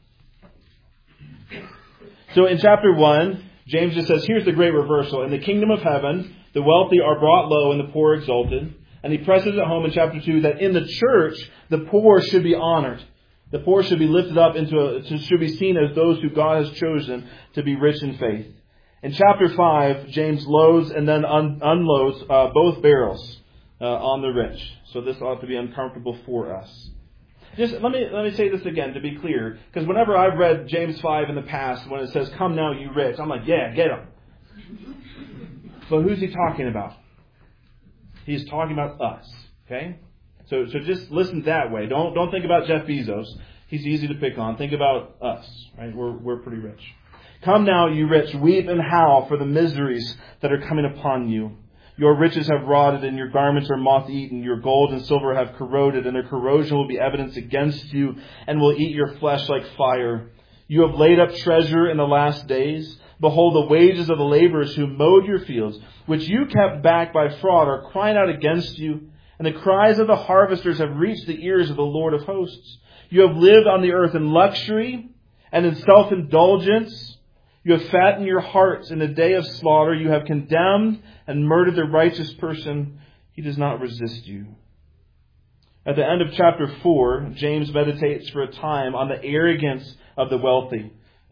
So in chapter one, James just says, here's the great reversal. In the kingdom of heaven, the wealthy are brought low and the poor exalted. And he presses it home in chapter two that in the church, the poor should be honored. The poor should be lifted up into a, should be seen as those who God has chosen to be rich in faith. In chapter five, James loads and then un, unloads uh, both barrels uh, on the rich. So this ought to be uncomfortable for us. Just let me let me say this again to be clear, because whenever I've read James five in the past, when it says, "Come now, you rich," I'm like, yeah, get them. But who's he talking about? He's talking about us. Okay, so so just listen that way. Don't don't think about Jeff Bezos. He's easy to pick on. Think about us. Right? We're we're pretty rich. Come now, you rich, weep and howl for the miseries that are coming upon you. Your riches have rotted and your garments are moth-eaten. Your gold and silver have corroded, and their corrosion will be evidence against you and will eat your flesh like fire. You have laid up treasure in the last days. Behold, the wages of the laborers who mowed your fields, which you kept back by fraud, are crying out against you. And the cries of the harvesters have reached the ears of the Lord of hosts. You have lived on the earth in luxury and in self-indulgence. You have fattened your hearts in the day of slaughter. You have condemned and murdered the righteous person. He does not resist you. At the end of chapter four, James meditates for a time on the arrogance of the wealthy.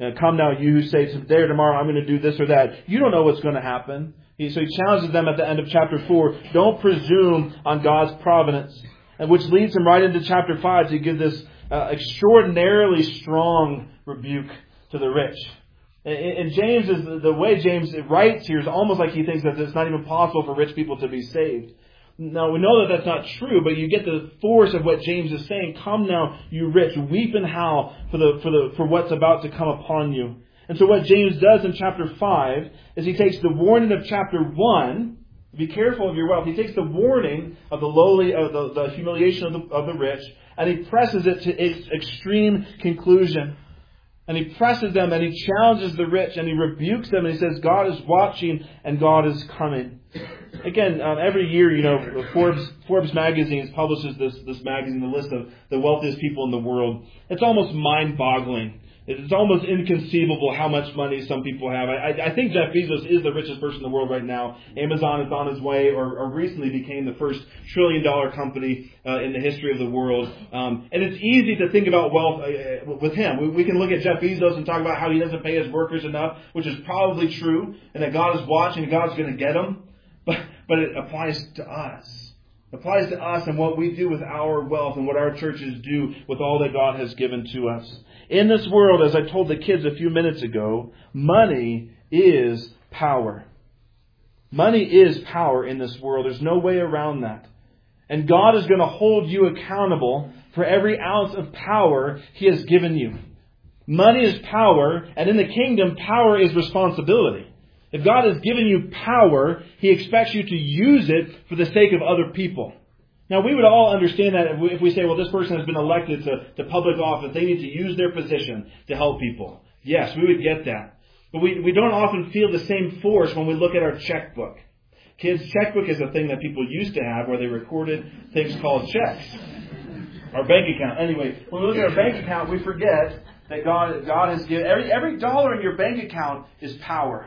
Uh, Come now, you who say today or tomorrow I'm going to do this or that. You don't know what's going to happen. He, so he challenges them at the end of chapter four. Don't presume on God's providence. And which leads him right into chapter five to give this uh, extraordinarily strong rebuke to the rich. And, and James is the, the way James writes here is almost like he thinks that it's not even possible for rich people to be saved. Now, we know that that's not true, but you get the force of what James is saying. Come now, you rich, weep and howl for the for the for what's about to come upon you. And so what James does in chapter five is he takes the warning of chapter one, be careful of your wealth. He takes the warning of the lowly, of the, the humiliation of the, of the rich, and he presses it to its extreme conclusion. And he presses them and he challenges the rich and he rebukes them and he says, God is watching and God is coming. Again, um, every year, you know, Forbes Forbes magazine publishes this this magazine, the list of the wealthiest people in the world. It's almost mind-boggling. It's almost inconceivable how much money some people have. I, I think Jeff Bezos is the richest person in the world right now. Amazon is on its way, or, or recently became the first trillion-dollar company uh, in the history of the world. Um, and it's easy to think about wealth uh, with him. We, we can look at Jeff Bezos and talk about how he doesn't pay his workers enough, which is probably true, and that God is watching and God's going to get him. But, but it applies to us. It applies to us and what we do with our wealth and what our churches do with all that God has given to us. In this world, as I told the kids a few minutes ago, money is power. Money is power in this world. There's no way around that. And God is going to hold you accountable for every ounce of power He has given you. Money is power, and in the kingdom, power is responsibility. If God has given you power, He expects you to use it for the sake of other people. Now, we would all understand that if we, if we say, well, this person has been elected to, to public office, they need to use their position to help people. Yes, we would get that. But we, we don't often feel the same force when we look at our checkbook. Kids, checkbook is a thing that people used to have where they recorded things called checks. Our bank account. Anyway, when we look at our bank account, we forget that God, God has given, every, every dollar in your bank account is power.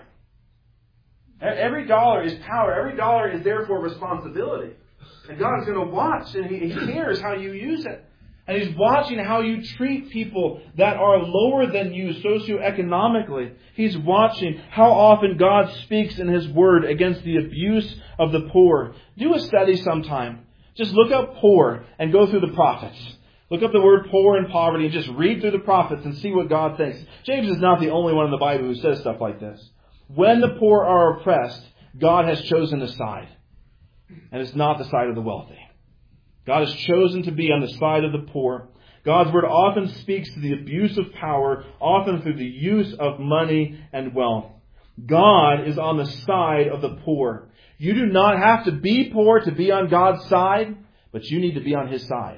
Every dollar is power. Every dollar is therefore responsibility. And God is going to watch, and He cares how you use it. And He's watching how you treat people that are lower than you socioeconomically. He's watching how often God speaks in His Word against the abuse of the poor. Do a study sometime. Just look up poor and go through the prophets. Look up the word poor and poverty and just read through the prophets and see what God thinks. James is not the only one in the Bible who says stuff like this. When the poor are oppressed, God has chosen a side. And it's not the side of the wealthy. God has chosen to be on the side of the poor. God's Word often speaks to the abuse of power, often through the use of money and wealth. God is on the side of the poor. You do not have to be poor to be on God's side, but you need to be on His side.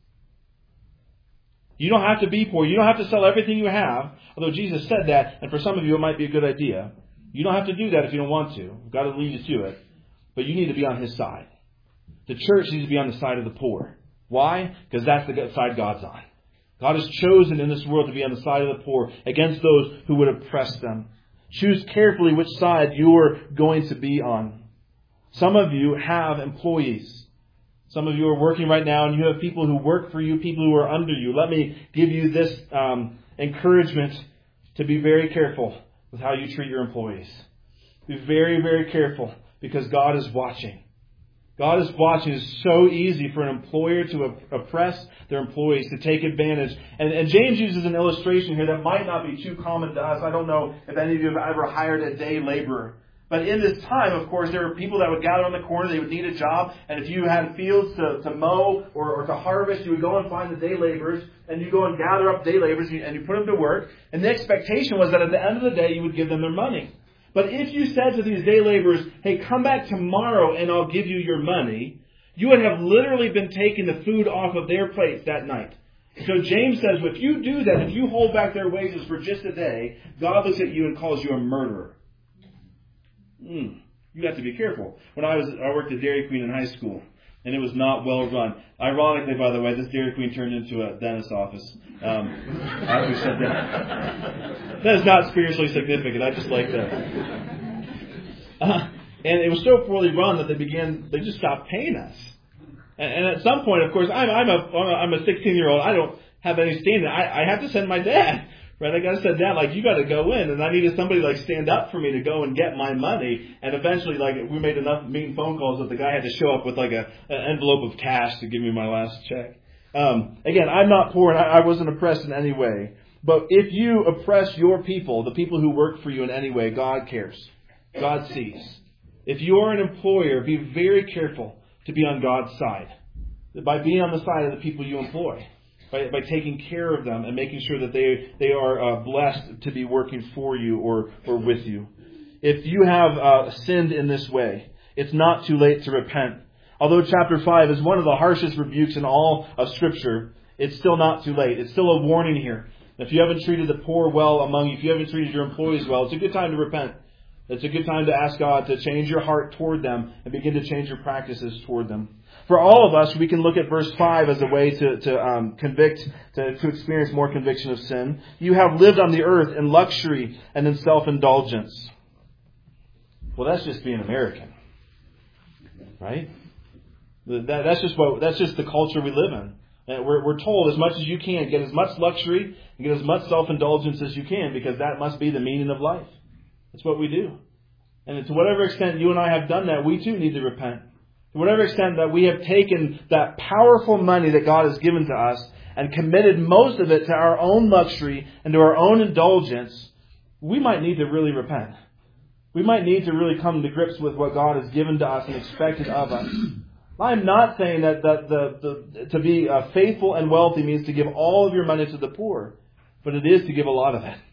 You don't have to be poor. You don't have to sell everything you have, although Jesus said that, and for some of you it might be a good idea. You don't have to do that if you don't want to. God will lead you to it. But you need to be on His side. The church needs to be on the side of the poor. Why? Because that's the side God's on. God has chosen in this world to be on the side of the poor against those who would oppress them. Choose carefully which side you are going to be on. Some of you have employees. Some of you are working right now and you have people who work for you, people who are under you. Let me give you this um, encouragement to be very careful with how you treat your employees. Be very, very careful because God is watching. God is watching. It's so easy for an employer to oppress their employees, to take advantage. And, and James uses an illustration here that might not be too common to us. I don't know if any of you have ever hired a day laborer. But in this time, of course, there were people that would gather on the corner. They would need a job. And if you had fields to, to mow or, or to harvest, you would go and find the day laborers. And you go and gather up day laborers and you, and you put them to work. And the expectation was that at the end of the day, you would give them their money. But if you said to these day laborers, hey, come back tomorrow and I'll give you your money, you would have literally been taking the food off of their plates that night. So James says, if you do that, if you hold back their wages for just a day, God looks at you and calls you a murderer. Mm, you have to be careful. When I was, I worked at Dairy Queen in high school, and it was not well run. Ironically, by the way, this Dairy Queen turned into a dentist's office. Um, as we said that. That is not spiritually significant. I just like that. Uh, and it was so poorly run that they began, they just stopped paying us. And, and at some point, of course, I'm, I'm a, I'm a sixteen-year-old. I don't have any standing. I, I have to send my dad Right? I got to sit down, like, you got to go in. And I needed somebody, like, stand up for me to go and get my money. And eventually, like, we made enough mean phone calls that the guy had to show up with, like, a, an envelope of cash to give me my last check. Um, again, I'm not poor and I, I wasn't oppressed in any way. But if you oppress your people, the people who work for you in any way, God cares. God sees. If you are an employer, be very careful to be on God's side. By being on the side of the people you employ. By, by taking care of them and making sure that they they are uh, blessed to be working for you or, or with you. If you have uh, sinned in this way, it's not too late to repent. Although chapter five is one of the harshest rebukes in all of Scripture, it's still not too late. It's still a warning here. If you haven't treated the poor well among you, if you haven't treated your employees well, it's a good time to repent. It's a good time to ask God to change your heart toward them and begin to change your practices toward them. For all of us, we can look at verse five as a way to, to um, convict, to, to experience more conviction of sin. You have lived on the earth in luxury and in self-indulgence. Well, that's just being American, right? That, that's just what that's just the culture we live in. And we're, we're told as much as you can, get as much luxury and get as much self-indulgence as you can, because that must be the meaning of life. That's what we do. And to whatever extent you and I have done that, we too need to repent. To whatever extent that we have taken that powerful money that God has given to us and committed most of it to our own luxury and to our own indulgence, we might need to really repent. We might need to really come to grips with what God has given to us and expected of us. I'm not saying that, that the, the, to be uh, faithful and wealthy means to give all of your money to the poor, but it is to give a lot of it.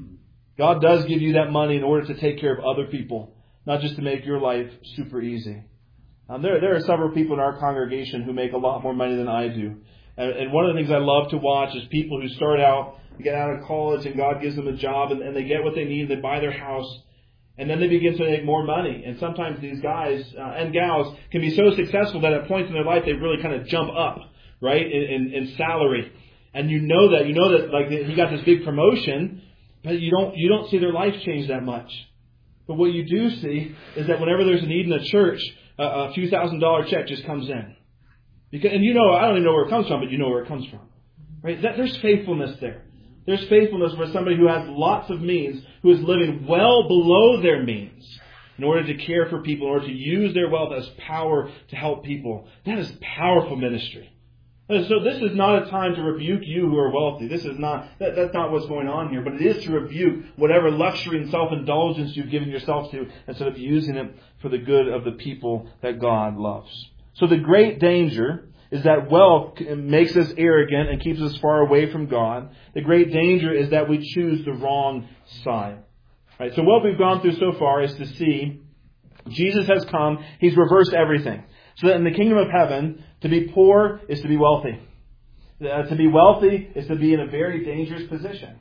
God does give you that money in order to take care of other people, not just to make your life super easy. Um, there, there are several people in our congregation who make a lot more money than I do. And, and one of the things I love to watch is people who start out, get out of college, and God gives them a job, and, and they get what they need, they buy their house, and then they begin to make more money. And sometimes these guys uh, and gals can be so successful that at points in their life they really kind of jump up, right, in, in, in salary. And you know that. You know that like he got this big promotion, but you don't you don't see their life change that much. But what you do see is that whenever there's a need in a church, a, a few thousand dollar check just comes in. Because, and you know, I don't even know where it comes from, but you know where it comes from. Right? That, there's faithfulness there. There's faithfulness for somebody who has lots of means, who is living well below their means in order to care for people, in order to use their wealth as power to help people. That is powerful ministry. And so this is not a time to rebuke you who are wealthy. This is not, that, that's not what's going on here. But it is to rebuke whatever luxury and self-indulgence you've given yourself to instead of using it for the good of the people that God loves. So the great danger is that wealth makes us arrogant and keeps us far away from God. The great danger is that we choose the wrong side. Right, so what we've gone through so far is to see Jesus has come. He's reversed everything. So that in the kingdom of heaven, to be poor is to be wealthy. Uh, to be wealthy is to be in a very dangerous position.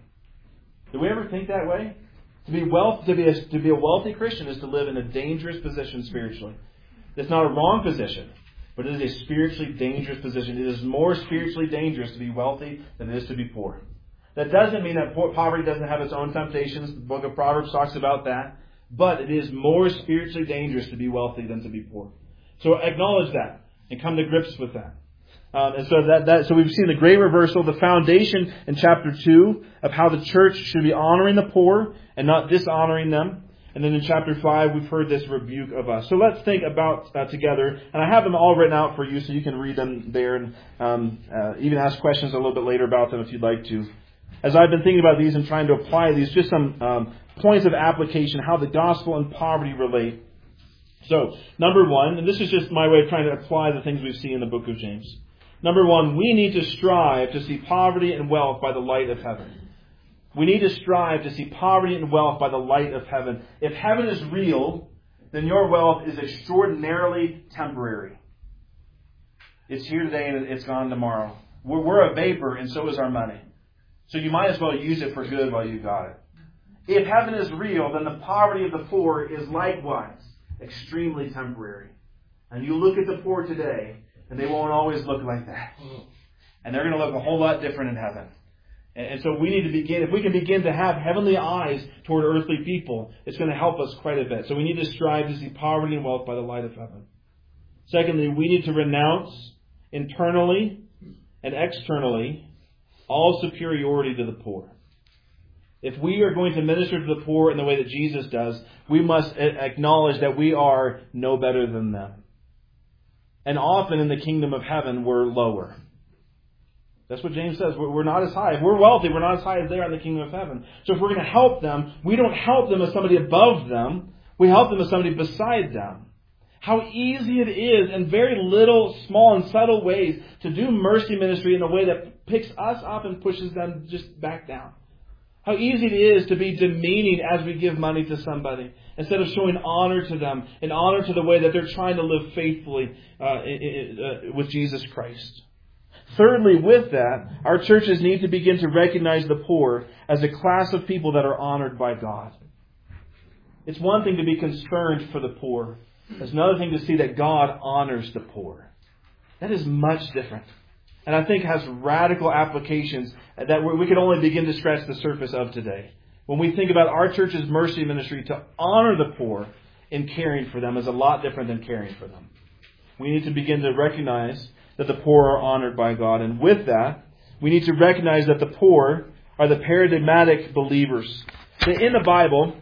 Do we ever think that way? To be wealth, to be a, to be a wealthy Christian is to live in a dangerous position spiritually. It's not a wrong position, but it is a spiritually dangerous position. It is more spiritually dangerous to be wealthy than it is to be poor. That doesn't mean that poverty doesn't have its own temptations. The book of Proverbs talks about that. But it is more spiritually dangerous to be wealthy than to be poor. So acknowledge that and come to grips with that. Um, and so that, that so we've seen the great reversal, the foundation in chapter two of how the church should be honoring the poor and not dishonoring them. And then in chapter five, we've heard this rebuke of us. So let's think about uh, together. And I have them all written out for you so you can read them there and um, uh, even ask questions a little bit later about them if you'd like to. As I've been thinking about these and trying to apply these, just some um, points of application, how the gospel and poverty relate. So, number one, and this is just my way of trying to apply the things we see in the book of James. Number one, we need to strive to see poverty and wealth by the light of heaven. We need to strive to see poverty and wealth by the light of heaven. If heaven is real, then your wealth is extraordinarily temporary. It's here today and it's gone tomorrow. We're, we're a vapor and so is our money. So you might as well use it for good while you got it. If heaven is real, then the poverty of the poor is likewise extremely temporary. And you look at the poor today, and they won't always look like that. And they're going to look a whole lot different in heaven. And so we need to begin, if we can begin to have heavenly eyes toward earthly people, it's going to help us quite a bit. So we need to strive to see poverty and wealth by the light of heaven. Secondly, we need to renounce internally and externally all superiority to the poor. If we are going to minister to the poor in the way that Jesus does, we must acknowledge that we are no better than them. And often in the kingdom of heaven, we're lower. That's what James says. We're not as high. If we're wealthy, we're not as high as they are in the kingdom of heaven. So if we're going to help them, we don't help them as somebody above them. We help them as somebody beside them. How easy it is in very little, small, and subtle ways to do mercy ministry in a way that picks us up and pushes them just back down. How easy it is to be demeaning as we give money to somebody instead of showing honor to them and honor to the way that they're trying to live faithfully uh, in, in, uh, with Jesus Christ. Thirdly, with that, our churches need to begin to recognize the poor as a class of people that are honored by God. It's one thing to be concerned for the poor. It's another thing to see that God honors the poor. That is much different. And I think has radical applications that we can only begin to scratch the surface of today. When we think about our church's mercy ministry, to honor the poor in caring for them is a lot different than caring for them. We need to begin to recognize that the poor are honored by God. And with that, we need to recognize that the poor are the paradigmatic believers. In the Bible,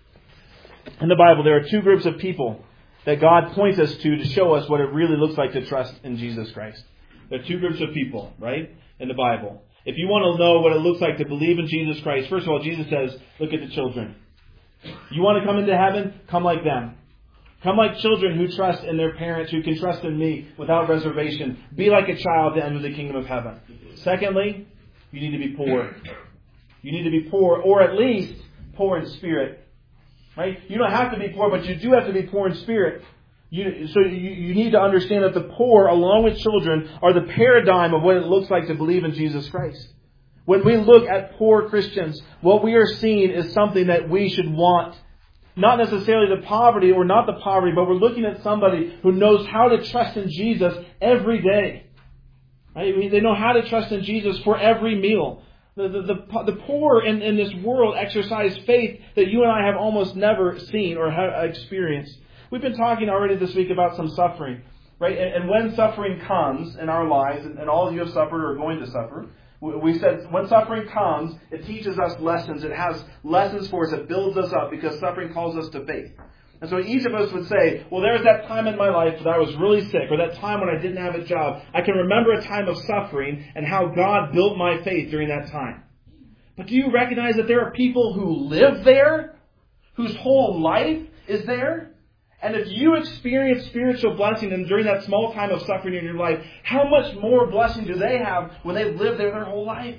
in the Bible, there are two groups of people that God points us to to show us what it really looks like to trust in Jesus Christ. There are two groups of people, right, in the Bible. If you want to know what it looks like to believe in Jesus Christ, first of all, Jesus says, look at the children. You want to come into heaven? Come like them. Come like children who trust in their parents, who can trust in me without reservation. Be like a child to enter the kingdom of heaven. Secondly, you need to be poor. You need to be poor, or at least poor in spirit. Right? You don't have to be poor, but you do have to be poor in spirit. You, so you, you need to understand that the poor, along with children, are the paradigm of what it looks like to believe in Jesus Christ. When we look at poor Christians, what we are seeing is something that we should want. Not necessarily the poverty or not the poverty, but we're looking at somebody who knows how to trust in Jesus every day. Right? I mean, they know how to trust in Jesus for every meal. The, the, the, the poor in, in this world exercise faith that you and I have almost never seen or have experienced. We've been talking already this week about some suffering, right? And, and when suffering comes in our lives, and, and all of you have suffered or are going to suffer, we said when suffering comes, it teaches us lessons. It has lessons for us. It builds us up because suffering calls us to faith. And so each of us would say, well, there's that time in my life that I was really sick, or that time when I didn't have a job. I can remember a time of suffering and how God built my faith during that time. But do you recognize that there are people who live there, whose whole life is there? And if you experience spiritual blessing and during that small time of suffering in your life, how much more blessing do they have when they've lived there their whole life?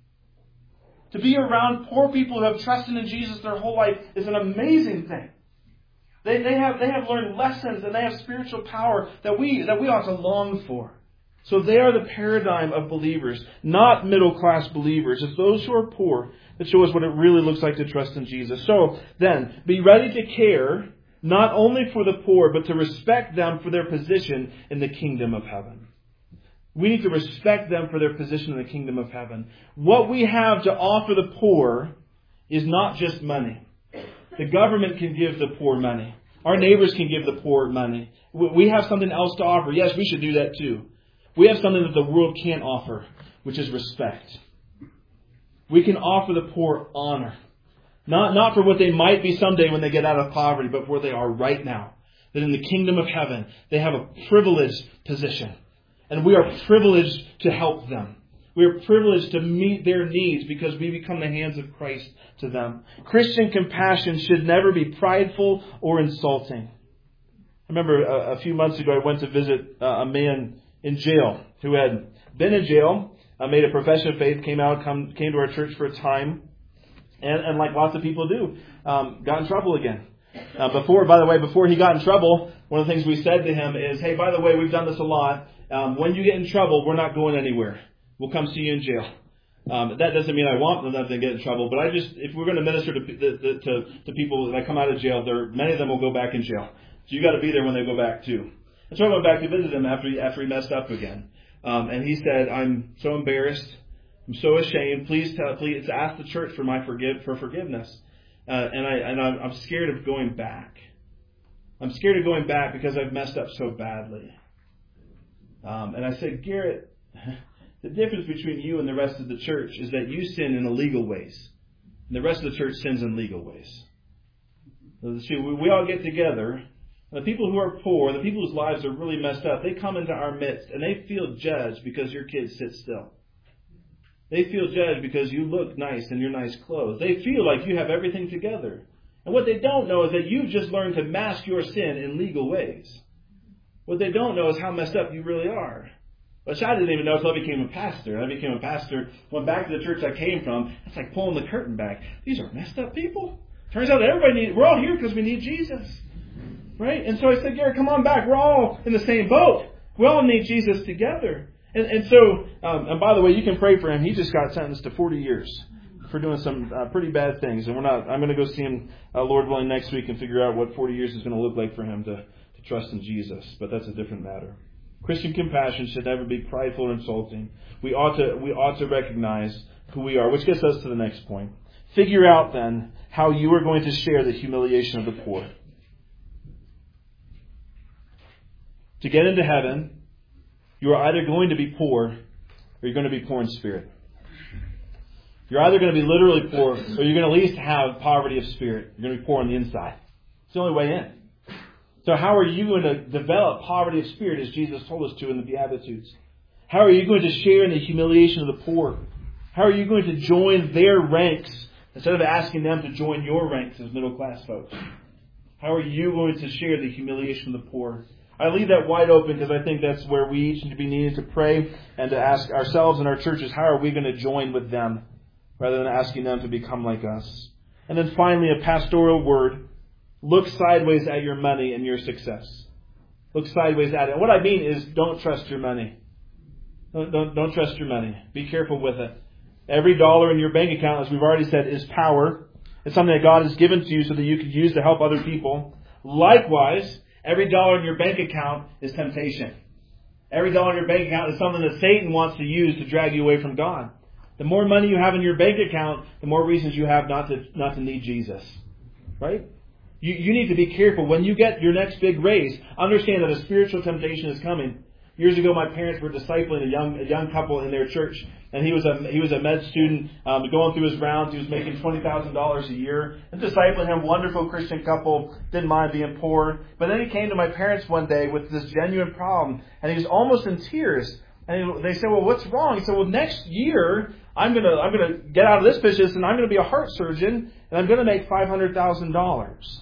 To be around poor people who have trusted in Jesus their whole life is an amazing thing. They, they have they have learned lessons and they have spiritual power that we that we ought to long for. So they are the paradigm of believers, not middle-class believers. It's those who are poor that show us what it really looks like to trust in Jesus. So then, be ready to care not only for the poor, but to respect them for their position in the kingdom of heaven. We need to respect them for their position in the kingdom of heaven. What we have to offer the poor is not just money. The government can give the poor money. Our neighbors can give the poor money. We have something else to offer. Yes, we should do that too. We have something that the world can't offer, which is respect. We can offer the poor honor. Not, not for what they might be someday when they get out of poverty, but for what they are right now. That in the kingdom of heaven, they have a privileged position. And we are privileged to help them. We are privileged to meet their needs because we become the hands of Christ to them. Christian compassion should never be prideful or insulting. I remember a, a few months ago I went to visit uh, a man in jail who had been in jail, uh, made a profession of faith, came out, come, came to our church for a time. And, and like lots of people do, um, got in trouble again. Uh, before, by the way, before he got in trouble, one of the things we said to him is, hey, by the way, we've done this a lot. Um, when you get in trouble, we're not going anywhere. We'll come see you in jail. Um, that doesn't mean I want them to get in trouble, but I just, if we're going to minister to, to, to, to people that come out of jail, there, many of them will go back in jail. So you got to be there when they go back too. And so I went back to visit him after he, after he messed up again. Um, and he said, I'm so embarrassed. I'm so ashamed. Please tell, please ask the church for my forgive for forgiveness. Uh, and I and I'm scared of going back. I'm scared of going back because I've messed up so badly. Um, and I said, Garrett, the difference between you and the rest of the church is that you sin in illegal ways. And the rest of the church sins in legal ways. So, see, we, we all get together. The people who are poor, the people whose lives are really messed up, they come into our midst and they feel judged because your kids sit still. They feel judged because you look nice in your nice clothes. They feel like you have everything together. And what they don't know is that you've just learned to mask your sin in legal ways. What they don't know is how messed up you really are. Which I didn't even know until I became a pastor. I became a pastor, went back to the church I came from. It's like pulling the curtain back. These are messed up people. Turns out that everybody needs, we're all here because we need Jesus. Right? And so I said, Gary, come on back. We're all in the same boat. We all need Jesus together. And, and so, um, and by the way, you can pray for him. He just got sentenced to forty years for doing some uh, pretty bad things. And we're not, I'm going to go see him, uh, Lord willing, next week and figure out what forty years is going to look like for him to, to trust in Jesus. But that's a different matter. Christian compassion should never be prideful or insulting. We ought to, we ought to recognize who we are, which gets us to the next point. Figure out then how you are going to share the humiliation of the poor. To get into heaven, you are either going to be poor or you're going to be poor in spirit. You're either going to be literally poor or you're going to at least have poverty of spirit. You're going to be poor on the inside. It's the only way in. So how are you going to develop poverty of spirit as Jesus told us to in the Beatitudes? How are you going to share in the humiliation of the poor? How are you going to join their ranks instead of asking them to join your ranks as middle class folks? How are you going to share the humiliation of the poor? I leave that wide open because I think that's where we each need to be needed to pray and to ask ourselves and our churches, how are we going to join with them rather than asking them to become like us? And then finally, a pastoral word. Look sideways at your money and your success. Look sideways at it. And what I mean is don't trust your money. Don't, don't, don't trust your money. Be careful with it. Every dollar in your bank account, as we've already said, is power. It's something that God has given to you so that you can use to help other people. Likewise, every dollar in your bank account is temptation. Every dollar in your bank account is something that Satan wants to use to drag you away from God. The more money you have in your bank account, the more reasons you have not to not to need Jesus. Right? You, you need to be careful. When you get your next big raise, understand that a spiritual temptation is coming. Years ago, my parents were discipling a young a young couple in their church, and he was a he was a med student um, going through his rounds. He was making twenty thousand dollars a year, and discipling him. Wonderful Christian couple, didn't mind being poor. But then he came to my parents one day with this genuine problem, and he was almost in tears. And they said, "Well, what's wrong?" He said, "Well, next year I'm gonna I'm gonna get out of this business, and I'm gonna be a heart surgeon, and I'm gonna make five hundred thousand dollars,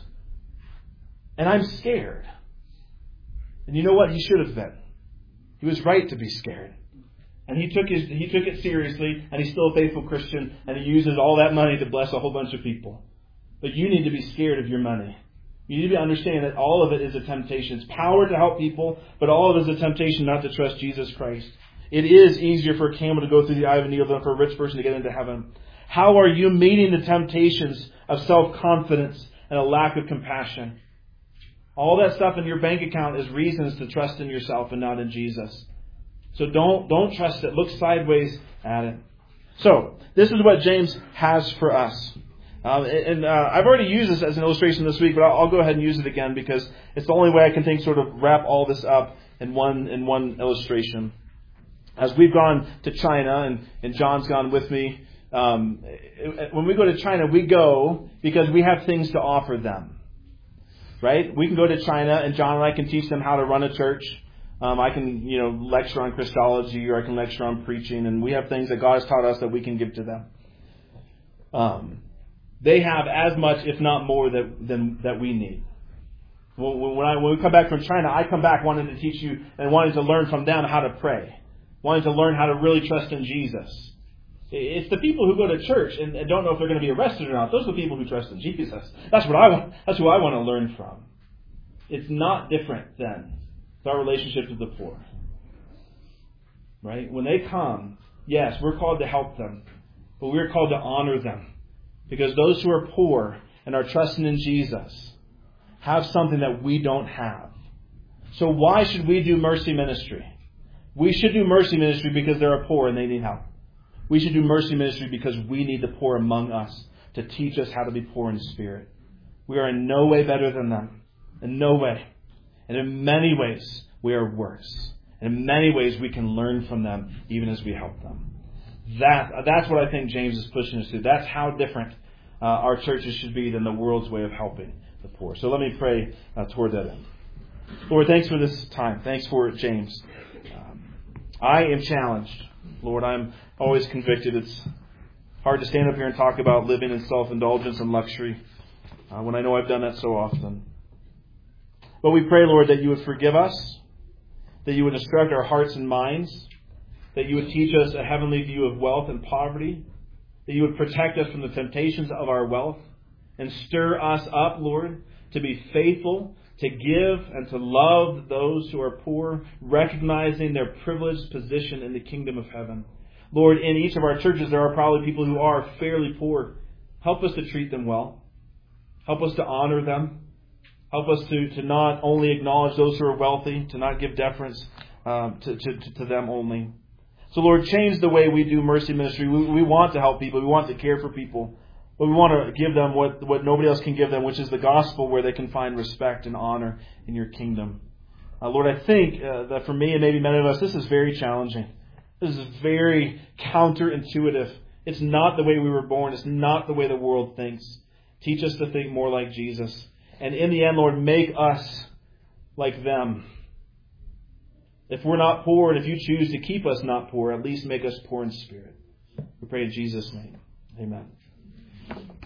and I'm scared." And you know what? He should have been. He was right to be scared. And he took his he took it seriously, and he's still a faithful Christian, and he uses all that money to bless a whole bunch of people. But you need to be scared of your money. You need to understand that all of it is a temptation. It's power to help people, but all of it is a temptation not to trust Jesus Christ. It is easier for a camel to go through the eye of a needle than for a rich person to get into heaven. How are you meeting the temptations of self-confidence and a lack of compassion? All that stuff in your bank account is reasons to trust in yourself and not in Jesus. So don't don't trust it. Look sideways at it. So this is what James has for us. Um, and uh, I've already used this as an illustration this week, but I'll, I'll go ahead and use it again because it's the only way I can think sort of wrap all this up in one in one illustration. As we've gone to China, and, and John's gone with me, um, when we go to China, we go because we have things to offer them. Right? We can go to China, and John and I can teach them how to run a church. Um, I can, you know, lecture on Christology, or I can lecture on preaching, and we have things that God has taught us that we can give to them. Um, they have as much, if not more, that than that we need. When, I, when we come back from China, I come back wanting to teach you and wanting to learn from them how to pray, wanting to learn how to really trust in Jesus. It's the people who go to church and don't know if they're going to be arrested or not. Those are the people who trust in Jesus. That's what I want. That's who I want to learn from. It's not different than our relationship with the poor. Right? When they come, yes, we're called to help them, but we're called to honor them. Because those who are poor and are trusting in Jesus have something that we don't have. So why should we do mercy ministry? We should do mercy ministry because they are poor and they need help. We should do mercy ministry because we need the poor among us to teach us how to be poor in spirit. We are in no way better than them. In no way. And in many ways, we are worse. And in many ways, we can learn from them even as we help them. That, that's what I think James is pushing us to. That's how different uh, our churches should be than the world's way of helping the poor. So let me pray uh, toward that end. Lord, thanks for this time. Thanks for James. Um, I am challenged. Lord, I'm always convicted. It's hard to stand up here and talk about living in self-indulgence and luxury uh, when I know I've done that so often. But we pray, Lord, that you would forgive us, that you would instruct our hearts and minds, that you would teach us a heavenly view of wealth and poverty, that you would protect us from the temptations of our wealth, and stir us up, Lord, to be faithful, to give and to love those who are poor, recognizing their privileged position in the kingdom of heaven. Lord, in each of our churches there are probably people who are fairly poor. Help us to treat them well. Help us to honor them. Help us to, to not only acknowledge those who are wealthy, to not give deference um, to, to, to them only. So, Lord, change the way we do mercy ministry. We, we want to help people. We want to care for people. But we want to give them what, what nobody else can give them, which is the gospel, where they can find respect and honor in your kingdom. Uh, Lord, I think uh, that for me and maybe many of us, this is very challenging. This is very counterintuitive. It's not the way we were born. It's not the way the world thinks. Teach us to think more like Jesus. And in the end, Lord, make us like them. If we're not poor, and if you choose to keep us not poor, at least make us poor in spirit. We pray in Jesus' name. Amen.